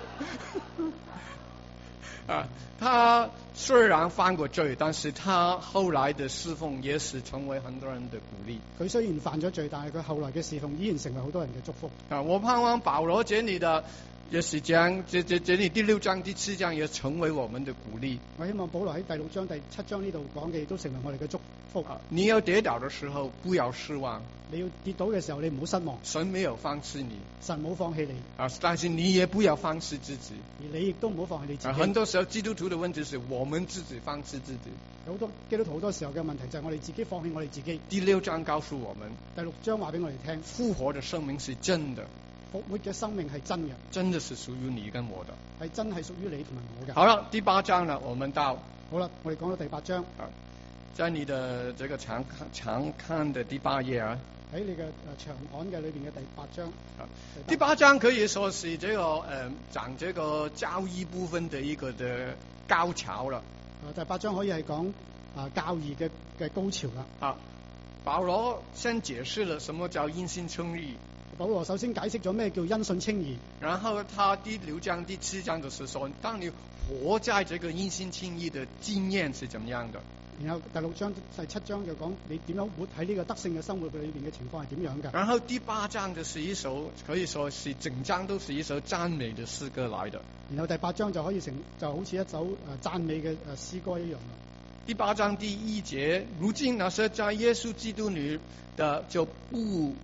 啊，他雖然犯過罪，但是他後來的侍奉也是成為很多人的鼓勵。 佢雖然犯咗罪，但係佢後來嘅侍奉依然成為好多人嘅祝福。 啊，我盼望保羅這裏的也是講，這這這裏第六章、第七章也成為我們的鼓勵。 我希望保羅喺第六章、第七章呢度講嘅，亦都成為我哋嘅祝福。 啊，你要跌倒的時候，不要失望。 你要跌倒嘅時候，你唔好失望。 神沒有放棄你， 神冇放棄你。 啊，但是你也不要放棄自己。 而你亦都唔好放棄你自己。 啊，很多時候基督徒的問題是我們自己放棄自己。 有好多基督徒好多時候嘅問題就係我哋自己放棄我哋自己。 第六章告訴我們， 第六章話俾我哋聽， 復活的生命是真的， 復活嘅生命係真嘅， 真的是屬於你跟我的， 係真係屬於你同埋我嘅。 好了，第八章呢，我們到。 好啦，我哋講到第八章。 啊，在你的這個長看長看的第八頁啊。 喺你嘅誒長刊嘅裏邊嘅第八章。 啊，第八章可以說是這個誒講這個教義部分的一個的高潮了。 啊，第八章可以係講啊教義嘅嘅高潮啦。 啊，保羅先解釋了什麼叫因信稱義。 保羅首先解釋咗咩叫因信稱義。 然後他第六章、第七章就是說，當你活在這個因信稱義的經驗是怎麼樣的。 然後第六章、第七章就講你點樣活喺呢個德性嘅生活裏邊嘅情況係點樣嘅。 然後第八章就是一首可以說是整章都是一首讚美的詩歌來的。 然後第八章就可以成就好似一首誒讚美嘅誒詩歌一樣啦。 第八章第一節，如今那些在耶穌基督裏的就不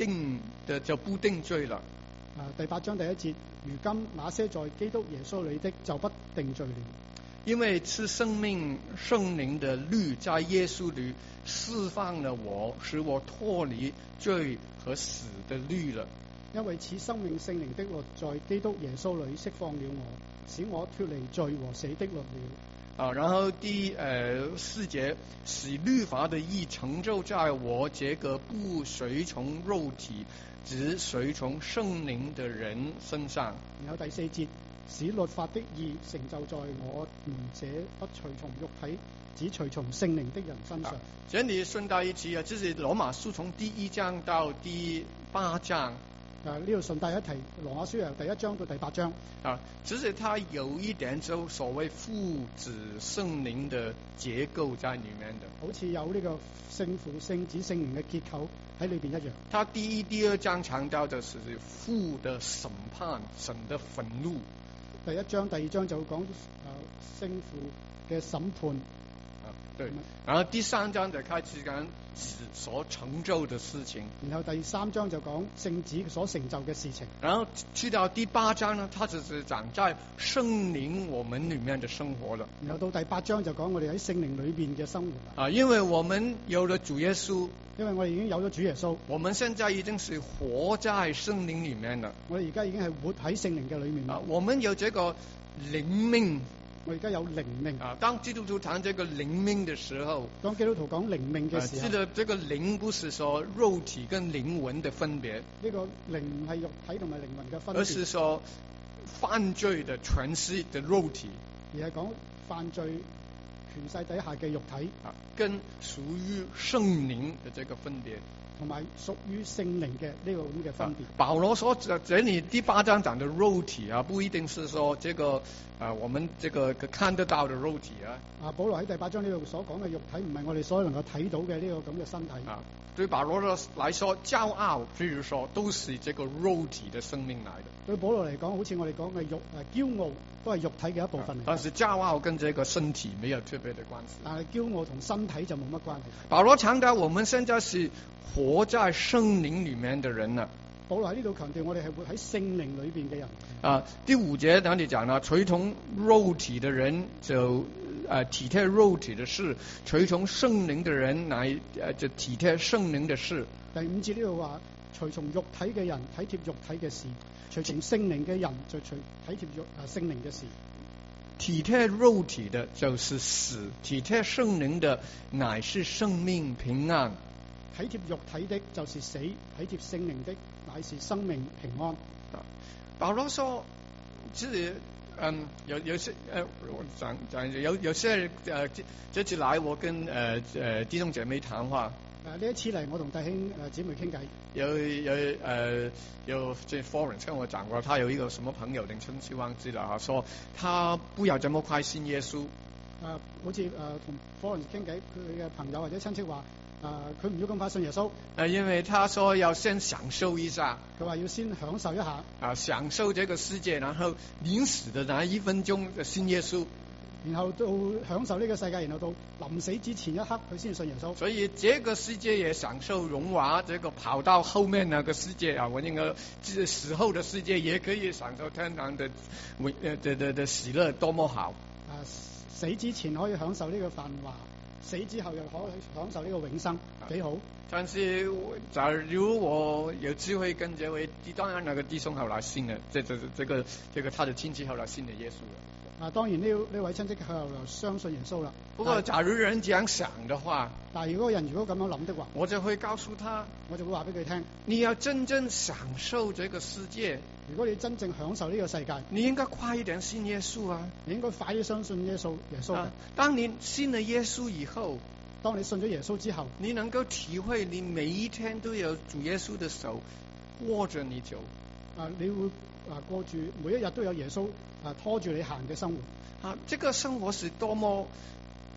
定的就不定罪了。 啊，第八章第一節，如今那些在基督耶穌裏的就不定罪了， 因為賜生命聖靈的律在耶穌裏釋放了我，使我脫離罪和死的律了。 因為此生命聖靈的律在基督耶穌裏釋放了我，使我脫離罪和死的律了。 啊，然後第呃四節，使律法的義成就在我這個不隨從肉體，只隨從聖靈的人身上。 然後第四節，使律法的義成就在我們這不隨從肉體，只隨從聖靈的人身上。 這裏順帶一提啊，就是羅馬書從第一章到第八章。 啊，呢度順帶一提，羅馬書由第一章到第八章。 啊，其實它有一點就所謂父子聖靈的結構在裏面的， 好似有呢個聖父、聖子、聖靈嘅結構喺裏邊一樣。 它第一、第二章強調的是父的審判、神的憤怒。 第一章、第二章就講誒聖父嘅審判。 啊，對。然後第三章就開始講子所成就的事情。 然後第三章就講聖子所成就嘅事情。 然後去到第八章呢，它就是講在聖靈我們裏面的生活了。 然後到第八章就講我哋喺聖靈裏邊嘅生活。 啊，因為我們有了主耶穌， 因為我哋已經有咗主耶穌， 我們現在已經是活在聖靈裏面了。 我哋而家已經係活喺聖靈嘅裏面。 啊，我們有這個靈命。 我而家有靈命啊！當基督徒談這個靈命的時候， 當基督徒講靈命嘅時候， 記得這個靈不是說肉體跟靈魂的分別， 呢個靈唔係肉體同埋靈魂嘅分別， 而是說犯罪的權勢的肉體， 而係講犯罪權勢底下嘅肉體啊，跟屬於聖靈的這個分別。 同埋屬於聖靈嘅呢個咁嘅分別。 啊、保羅所這裏第八章講的肉體啊，不一定是說這個啊，我們這個看得到的肉體啊。啊， 保羅喺第八章呢度所講嘅肉體，唔係我哋所能夠睇到嘅呢個咁嘅身體。 啊，對保羅來說，驕傲，譬如說，都是這個肉體的生命來的。 對保羅嚟講，好似我哋講嘅肉誒驕傲，都係肉體嘅一部分嚟。 但是驕傲跟這個身體沒有特別的關係。 但係驕傲同身體就冇乜關係。 保羅強調，我們現在是活在聖靈裏面的人啦。 保羅喺呢度強調，我哋係活喺聖靈裏邊嘅人。 啊，第五節那裡講啦，隨從肉體的人就誒體貼肉體的事，隨從聖靈的人來誒就體貼聖靈的事。 第五節呢度話，隨從肉體嘅人體貼肉體嘅事，隨從聖靈嘅人就隨體貼肉啊聖靈嘅事。 體貼肉體的就是死，體貼聖靈的乃是生命平安。 體貼肉體的就是死，體貼聖靈的乃是生命平安。 保羅說，即係嗯有有些誒，我講講有有些誒這次來我跟誒誒弟兄姐妹談話。 誒呢一次嚟，我同弟兄誒姊妹傾偈。 有有誒有這 Florence 跟我講過，他有一個什麼朋友名稱是忘記了啊，說他不要這麼快信耶穌。誒、 呃，好似誒同 Florence 傾偈，佢嘅朋友或者親戚話。啊！佢唔要咁快信耶穌。 啊，因為他說要先享受一下。 佢話要先享受一下。 啊，享受這個世界，然後臨死的那一分鐘就信耶穌。 然後到享受呢個世界，然後到臨死之前一刻，佢先信耶穌。 所以這個世界也享受榮華，這個跑到後面那個世界啊，我應該死後的世界也可以享受天堂的榮呃的的的喜樂，多麼好！ 啊，死之前可以享受呢個繁華。死之後又可以享受呢個永生，幾好。 但是假如我有機會跟這位，當然那個弟兄後來信了，這這這個這個他的親戚後來信了耶穌了。啊， 當然呢呢位親戚後來相信耶穌啦。 不過假如人這樣想的話， 但係如果人如果咁樣諗的話， 我就會告訴他， 我就會話俾佢聽， 你要真正享受這個世界。 如果你真正享受呢個世界， 你應該快一點信耶穌啊！ 你應該快啲相信耶穌。耶穌、啊， 當你信了耶穌以後， 當你信咗耶穌之後， 你能夠體會你每一天都有主耶穌的手握着你走。 啊，你會啊過住每一日都有耶穌啊拖住你行嘅生活。 啊，這個生活是多麼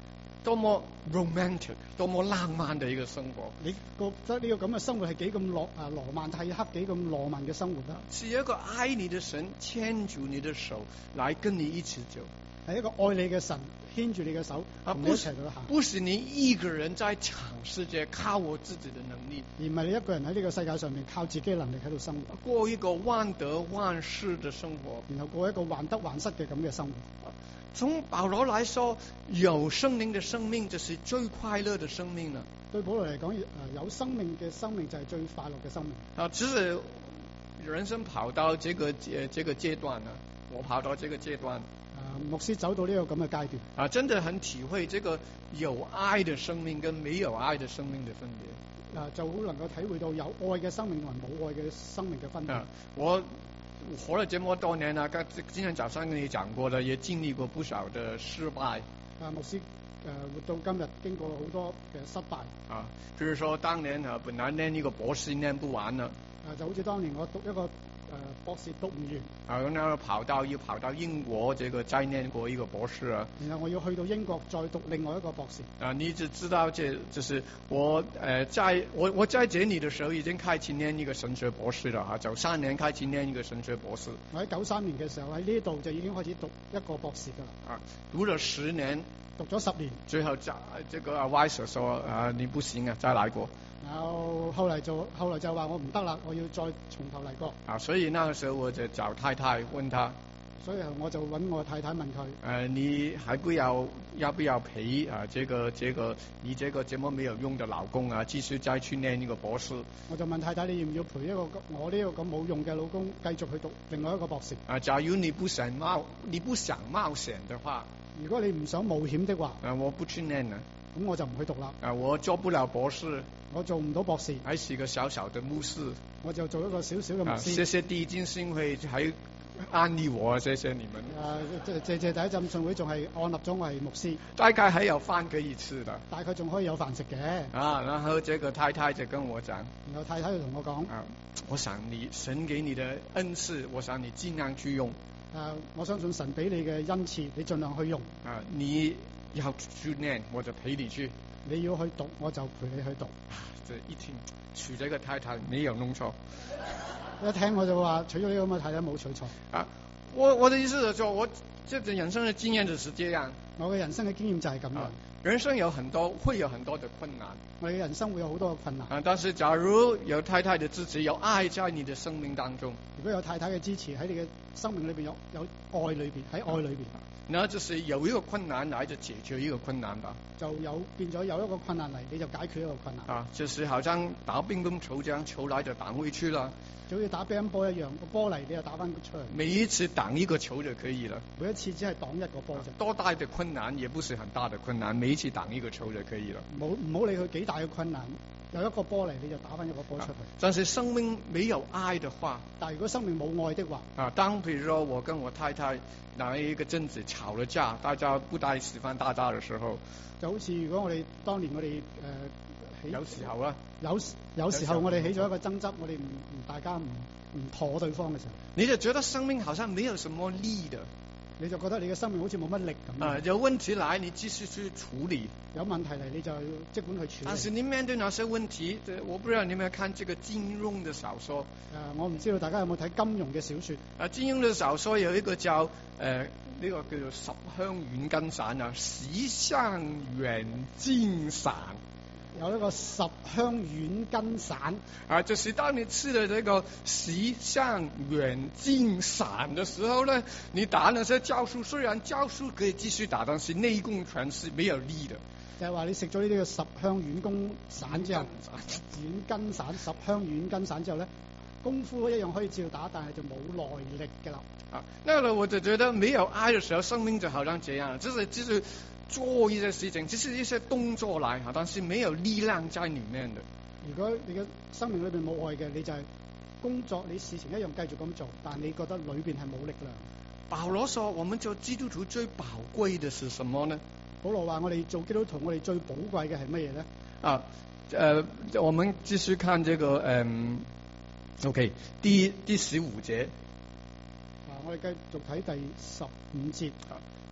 多麼 romantic， 多麼浪漫的一個生活。 你覺得呢個咁嘅生活係幾咁羅啊羅曼蒂克、幾咁浪漫嘅生活啦？ 是一個愛你的神牽住你的手，來跟你一起走。 係一個愛你嘅神牽住你嘅手，同你一齊去行。 不是你一個人在搶世界，靠我自己的能力， 而唔係你一個人喺呢個世界上面靠自己嘅能力喺度生活， 過一個萬得萬失嘅生活， 然後過一個患得患失嘅咁嘅生活。 從保羅來說，有聖靈的生命就是最快樂的生命了。 對保羅嚟講，誒有生命嘅生命就係最快樂嘅生命。 啊，只是人生跑到這個階這個階段呢，我跑到這個階段。 啊，牧師走到呢個咁嘅階段， 啊，真的很體會這個有愛的生命跟沒有愛的生命的分別。 啊，就好能夠體會到有愛嘅生命同冇愛嘅生命嘅分別。 啊，我活了這麼多年啦，剛今天早上跟你講過的，也經歷過不少的失敗。 啊，牧師誒、呃、活到今日，經過好多嘅失敗。 啊，譬如說當年啊，本來念一個博士念不完啦。 啊，就好似當年我讀一個誒、呃、博士讀唔完。 啊，然後跑到要跑到英國，這個再念過一個博士啊。 然後我要去到英國再讀另外一個博士。 啊，你只知道這就是我誒、呃，在我我在這裏的時候已經開始念一個神學博士了啊，九三年開始念一個神學博士。 我喺九三年嘅時候喺呢度就已經開始讀一個博士噶啦。 啊，讀了十年， 讀咗十年， 最後就這個阿 Weiser 說啊，你不行啊，再來過。 然後後來就後來就話我唔得啦，我要再從頭嚟過。 啊，所以那個時候我就找太太問他， 所以我就揾我太太問佢，誒、 呃，你還不要要不要陪啊？這個這個你這個這麼沒有用的老公啊，繼續再去念一個博士？ 我就問太太，你要唔要陪一個我呢個咁冇用嘅老公繼續去讀另外一個博士？ 啊，假如你不想冒你不想冒險的話， 如果你唔想冒險的話， 啊，我不去念啦。 咁我就唔去讀啦。 啊，我做不了博士， 我做唔到博士， 還是一個小小的牧師， 我就做一個小小嘅牧師。 啊，謝謝第一浸信會還安利我，謝謝你們。 啊，謝謝第一浸信會仲係按立咗我係牧師。 大概還有飯可以吃的。 大概仲可以有飯食嘅。 啊，然後這個太太就跟我講， 然後太太就同我講， 啊，我想你神給你的恩賜，我想你盡量去用。 啊，我相信神俾你嘅恩賜，你盡量去用。 啊，你要去念，我就陪你去。 你要去讀，我就陪你去讀。 這一聽娶這個太太沒有弄錯， 一聽我就話娶咗呢個咁嘅太太冇娶錯。 啊，我我的意思是說，我這個人生的經驗就是這樣。 我嘅人生嘅經驗就係咁樣。 啊，人生有很多會有很多的困難， 我哋嘅人生會有好多嘅困難。 啊，但是假如有太太的支持，有愛在你的生命當中， 如果有太太嘅支持喺你嘅生命裏邊，有有愛裏邊，喺愛裏邊。 那就是有一個困難來就解決一個困難吧， 就有變咗有一個困難嚟，你就解決一個困難。 啊，就是好像打乒乓球這樣，球來就打回去了， 就好似打乒乓波一樣，個波嚟你就打翻出嚟。 每一次擋一個球就可以了， 每一次只係擋一個波啫。 多大的困難也不是很大的困難，每一次擋一個球就可以了。 冇唔好理佢幾大嘅困難，有一個波嚟你就打翻一個波出去。 啊，但是生命沒有愛的話， 但係如果生命冇愛的話， 啊，當譬如說我跟我太太哪一個陣子吵了架，大家不帶喜歡大家的時候， 就好似如果我哋當年我哋誒、呃、起有時候啊， 有有時候我哋起咗一個爭執，我哋唔唔大家唔唔妥對方嘅時候， 你就覺得生命好像沒有什麼力的， 你就覺得你嘅生命好似冇乜力咁。 啊，有問題來你繼續去處理， 有問題嚟你就要即管去處理。 但是你面對那些問題，我不知道你有沒有看這個金庸的小說？ 誒、呃，我唔知道大家有冇睇金庸嘅小說？ 啊，金庸的小說有一個叫誒呢、呃這個叫做十香軟筋散啊，十香軟筋散。 有一個十香軟筋散啊，就是當你吃了這個十香軟筋散的時候呢，你打那些酵素，雖然酵素可以繼續打，但是內功全是沒有力的。 就係話你食咗呢啲嘅十香軟筋散之後，軟筋散十香軟筋散之後咧，功夫一樣可以照打，但係就冇耐力嘅啦。 啊，那個我就覺得沒有愛的時候，生命就好像這樣，就是就是做一些事情，只是一些動作來，但是沒有力量在裏面的。 如果你嘅生命裏邊冇愛嘅，你就係工作，你事情一樣繼續咁做，但你覺得裏邊係冇力量。 保羅說，我們做基督徒最寶貴的是什麼呢？ 保羅話：我哋做基督徒，我哋最寶貴嘅係乜嘢咧？ 啊，誒、呃，我們繼續看這個，嗯 OK，第第十五節。 啊，我哋繼續睇第十五節。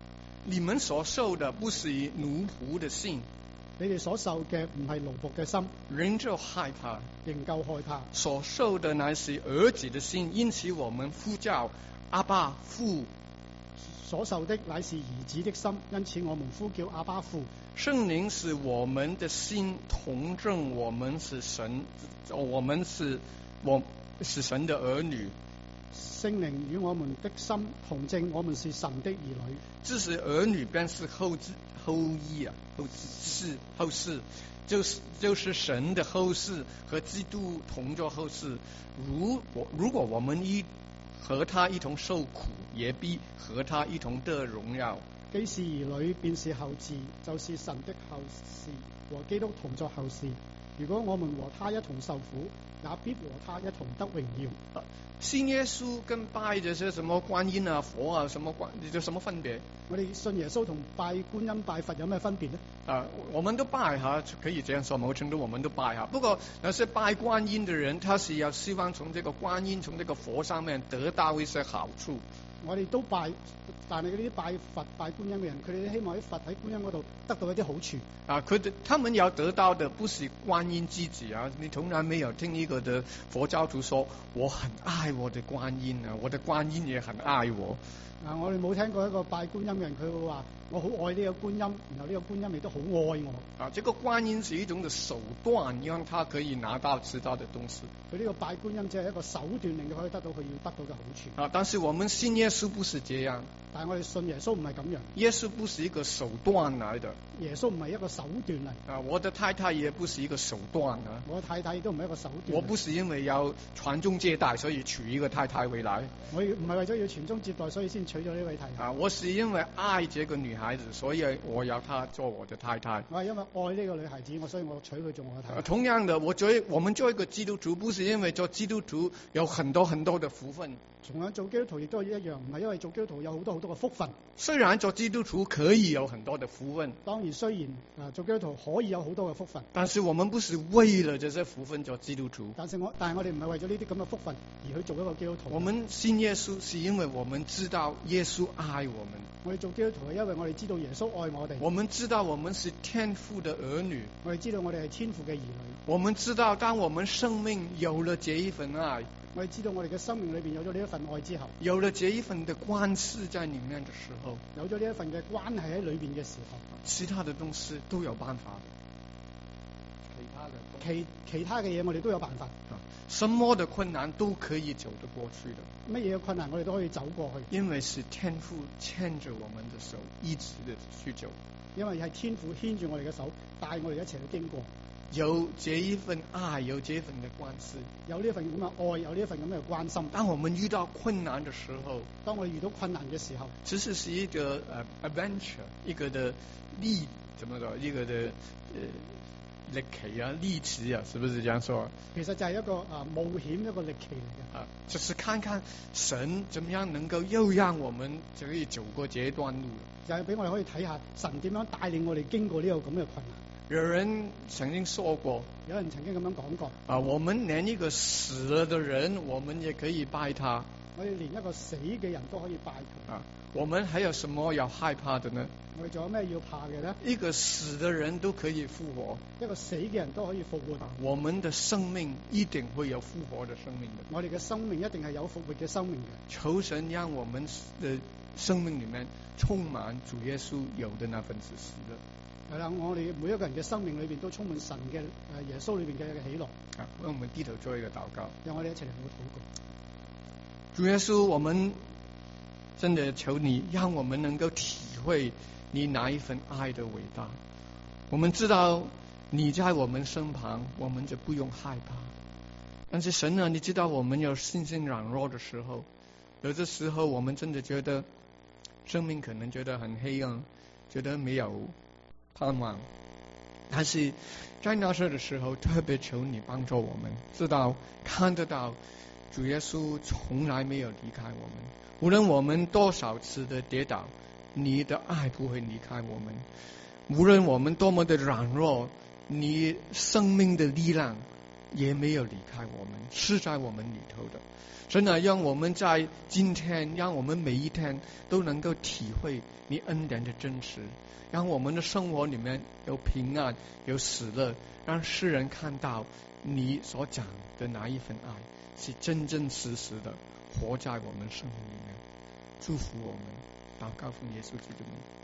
你們所受的不是奴僕的心， 你哋所受嘅唔係奴僕嘅心， 人就害怕； 仍舊害怕。 所受的乃是兒子的心，因此我們呼叫阿爸父。 所受的乃是兒子的心，因此我們呼叫阿爸父。 聖靈使我們的心同證，我們是神，我們是我是神的兒女。 聖靈與我們的心同證，我們是神的兒女。 這是兒女，便是後子後裔啊，後世後世，就是就是神的後世，和基督同作後世。如果如果我們一和他一同受苦，也必和他一同得榮耀。 既是兒女，便是後嗣，就是神的後嗣，和基督同作後嗣。如果我們和他一同受苦，也必和他一同得榮耀。 信耶穌跟拜這些什麼觀音啊、佛啊，什麼觀有什麼分別？ 我哋信耶穌同拜觀音、拜佛有咩分別呢？ 啊，我們都拜哈，可以這樣說，某程度我們都拜哈。不過那些拜觀音的人，他是要希望從這個觀音、從這個佛上面得到一些好處。 我哋都拜，但係嗰啲拜佛、拜觀音嘅人，佢哋都希望喺佛喺觀音嗰度得到一啲好處。 啊，佢哋他們要得到的不是觀音自己啊！你從來沒有聽一個的佛教徒說我很愛我的觀音啊，我的觀音也很愛我。 啊，我哋冇聽過一個拜觀音嘅人，佢會話我好愛呢個觀音，然後呢個觀音亦都好愛我。 啊，這個觀音是一種的手段，讓他可以拿到知道的東西。 佢呢個拜觀音只係一個手段，令佢可以得到佢要得到嘅好處。 啊，但是我們信耶穌不是這樣。 但係我哋信耶穌唔係咁樣。 耶穌不是一個手段來的。 耶穌唔係一個手段嚟。 啊，我的太太也不是一個手段啊。 我的太太亦都唔係一個手段。 我不是因為要傳宗接代，所以娶一個太太回來。 我唔係為咗要傳宗接代，所以先娶咗呢位太太。 啊，我是因為愛這個女孩子，所以我要她做我的太太。 我係因為愛呢個女孩子，我所以我娶佢做我的太太。 啊，同樣的，我做我們做一個基督徒，不是因為做基督徒有很多很多的福分。 同樣做基督徒亦都係一樣，唔係因為做基督徒有好多好多嘅福分。 雖然做基督徒可以有很多的福分， 當然雖然啊做基督徒可以有好多嘅福分， 但是我們不是為了這些福分做基督徒。 但是我但係我哋唔係為咗呢啲咁嘅福分而去做一個基督徒。 我們信耶穌是因為我們知道耶穌愛我們。 我哋做基督徒係因為我哋知道耶穌愛我哋。 我們知道我們是天父的兒女。 我哋知道我哋係天父嘅兒女。 我們知道當我們生命有了這一份愛， 我哋知道我哋嘅生命裏邊有咗呢一份愛之後， 有了這一份的關係在裏面的時候， 有咗呢一份嘅關係喺裏邊嘅時候， 其他的東西都有辦法。其他的其其他嘅嘢我哋都有辦法。 什麼的困難都可以走得過去的。 乜嘢嘅困難我哋都可以走過去。 因為是天父牽着我們的手，一直的去走。 因為係天父牽住我哋嘅手，帶我哋一齊去經過。 有這一份愛，有這一份的關係， 有呢一份咁嘅愛，有呢一份咁嘅關心。 當我們遇到困難的時候， 當我哋遇到困難嘅時候， 其實是一個呃 adventure， 一個的歷，怎麼說？一個的呃歷奇啊，歷奇啊，是不是這樣說？ 其實就係一個啊冒險一個歷奇嚟嘅。 啊，就是看看神怎麼樣能夠又讓我們可以走過這一段路。 就係俾我哋可以睇下神點樣帶領我哋經過呢個咁嘅困難。 有人曾經說過， 有人曾經咁樣講過， 啊，我們連一個死了的人，我們也可以拜他。 我哋連一個死嘅人都可以拜佢。 啊，我們還有什麼要害怕的呢？ 我哋仲有咩要怕嘅呢？ 一個死的人都可以復活， 一個死嘅人都可以復活。 啊，我們的生命一定會有復活的生命的。 我哋嘅生命一定係有復活嘅生命嘅。 求神讓我們的生命裏面充滿主耶穌有的那份自私的。 係啦，我哋每一個人嘅生命裏邊都充滿神嘅誒耶穌裏邊嘅喜樂。 啊，讓我們低頭做一個禱告。 讓我哋一齊嚟到禱告。 主耶穌，我們真的求你，讓我們能夠體會你那一份愛的偉大。我們知道你在我們身旁，我們就不用害怕。但是神啊，你知道我們有信心軟弱的時候，有的時候我們真的覺得生命可能覺得很黑暗，覺得沒有盼望。但是在那時的時候，特別求你幫助我們，知道看得到主耶穌從來沒有離開我們，無論我們多少次的跌倒，你的愛不會離開我們。無論我們多麼的軟弱，你生命的力量也没有离开我们，是在我们里头的。神啊，让我们在今天，让我们每一天都能够体会你恩典的真实，让我们的生活里面有平安，有喜乐，让世人看到你所讲的那一份爱是真真实实的活在我们生命里面。祝福我们，祷告奉耶稣基督的名。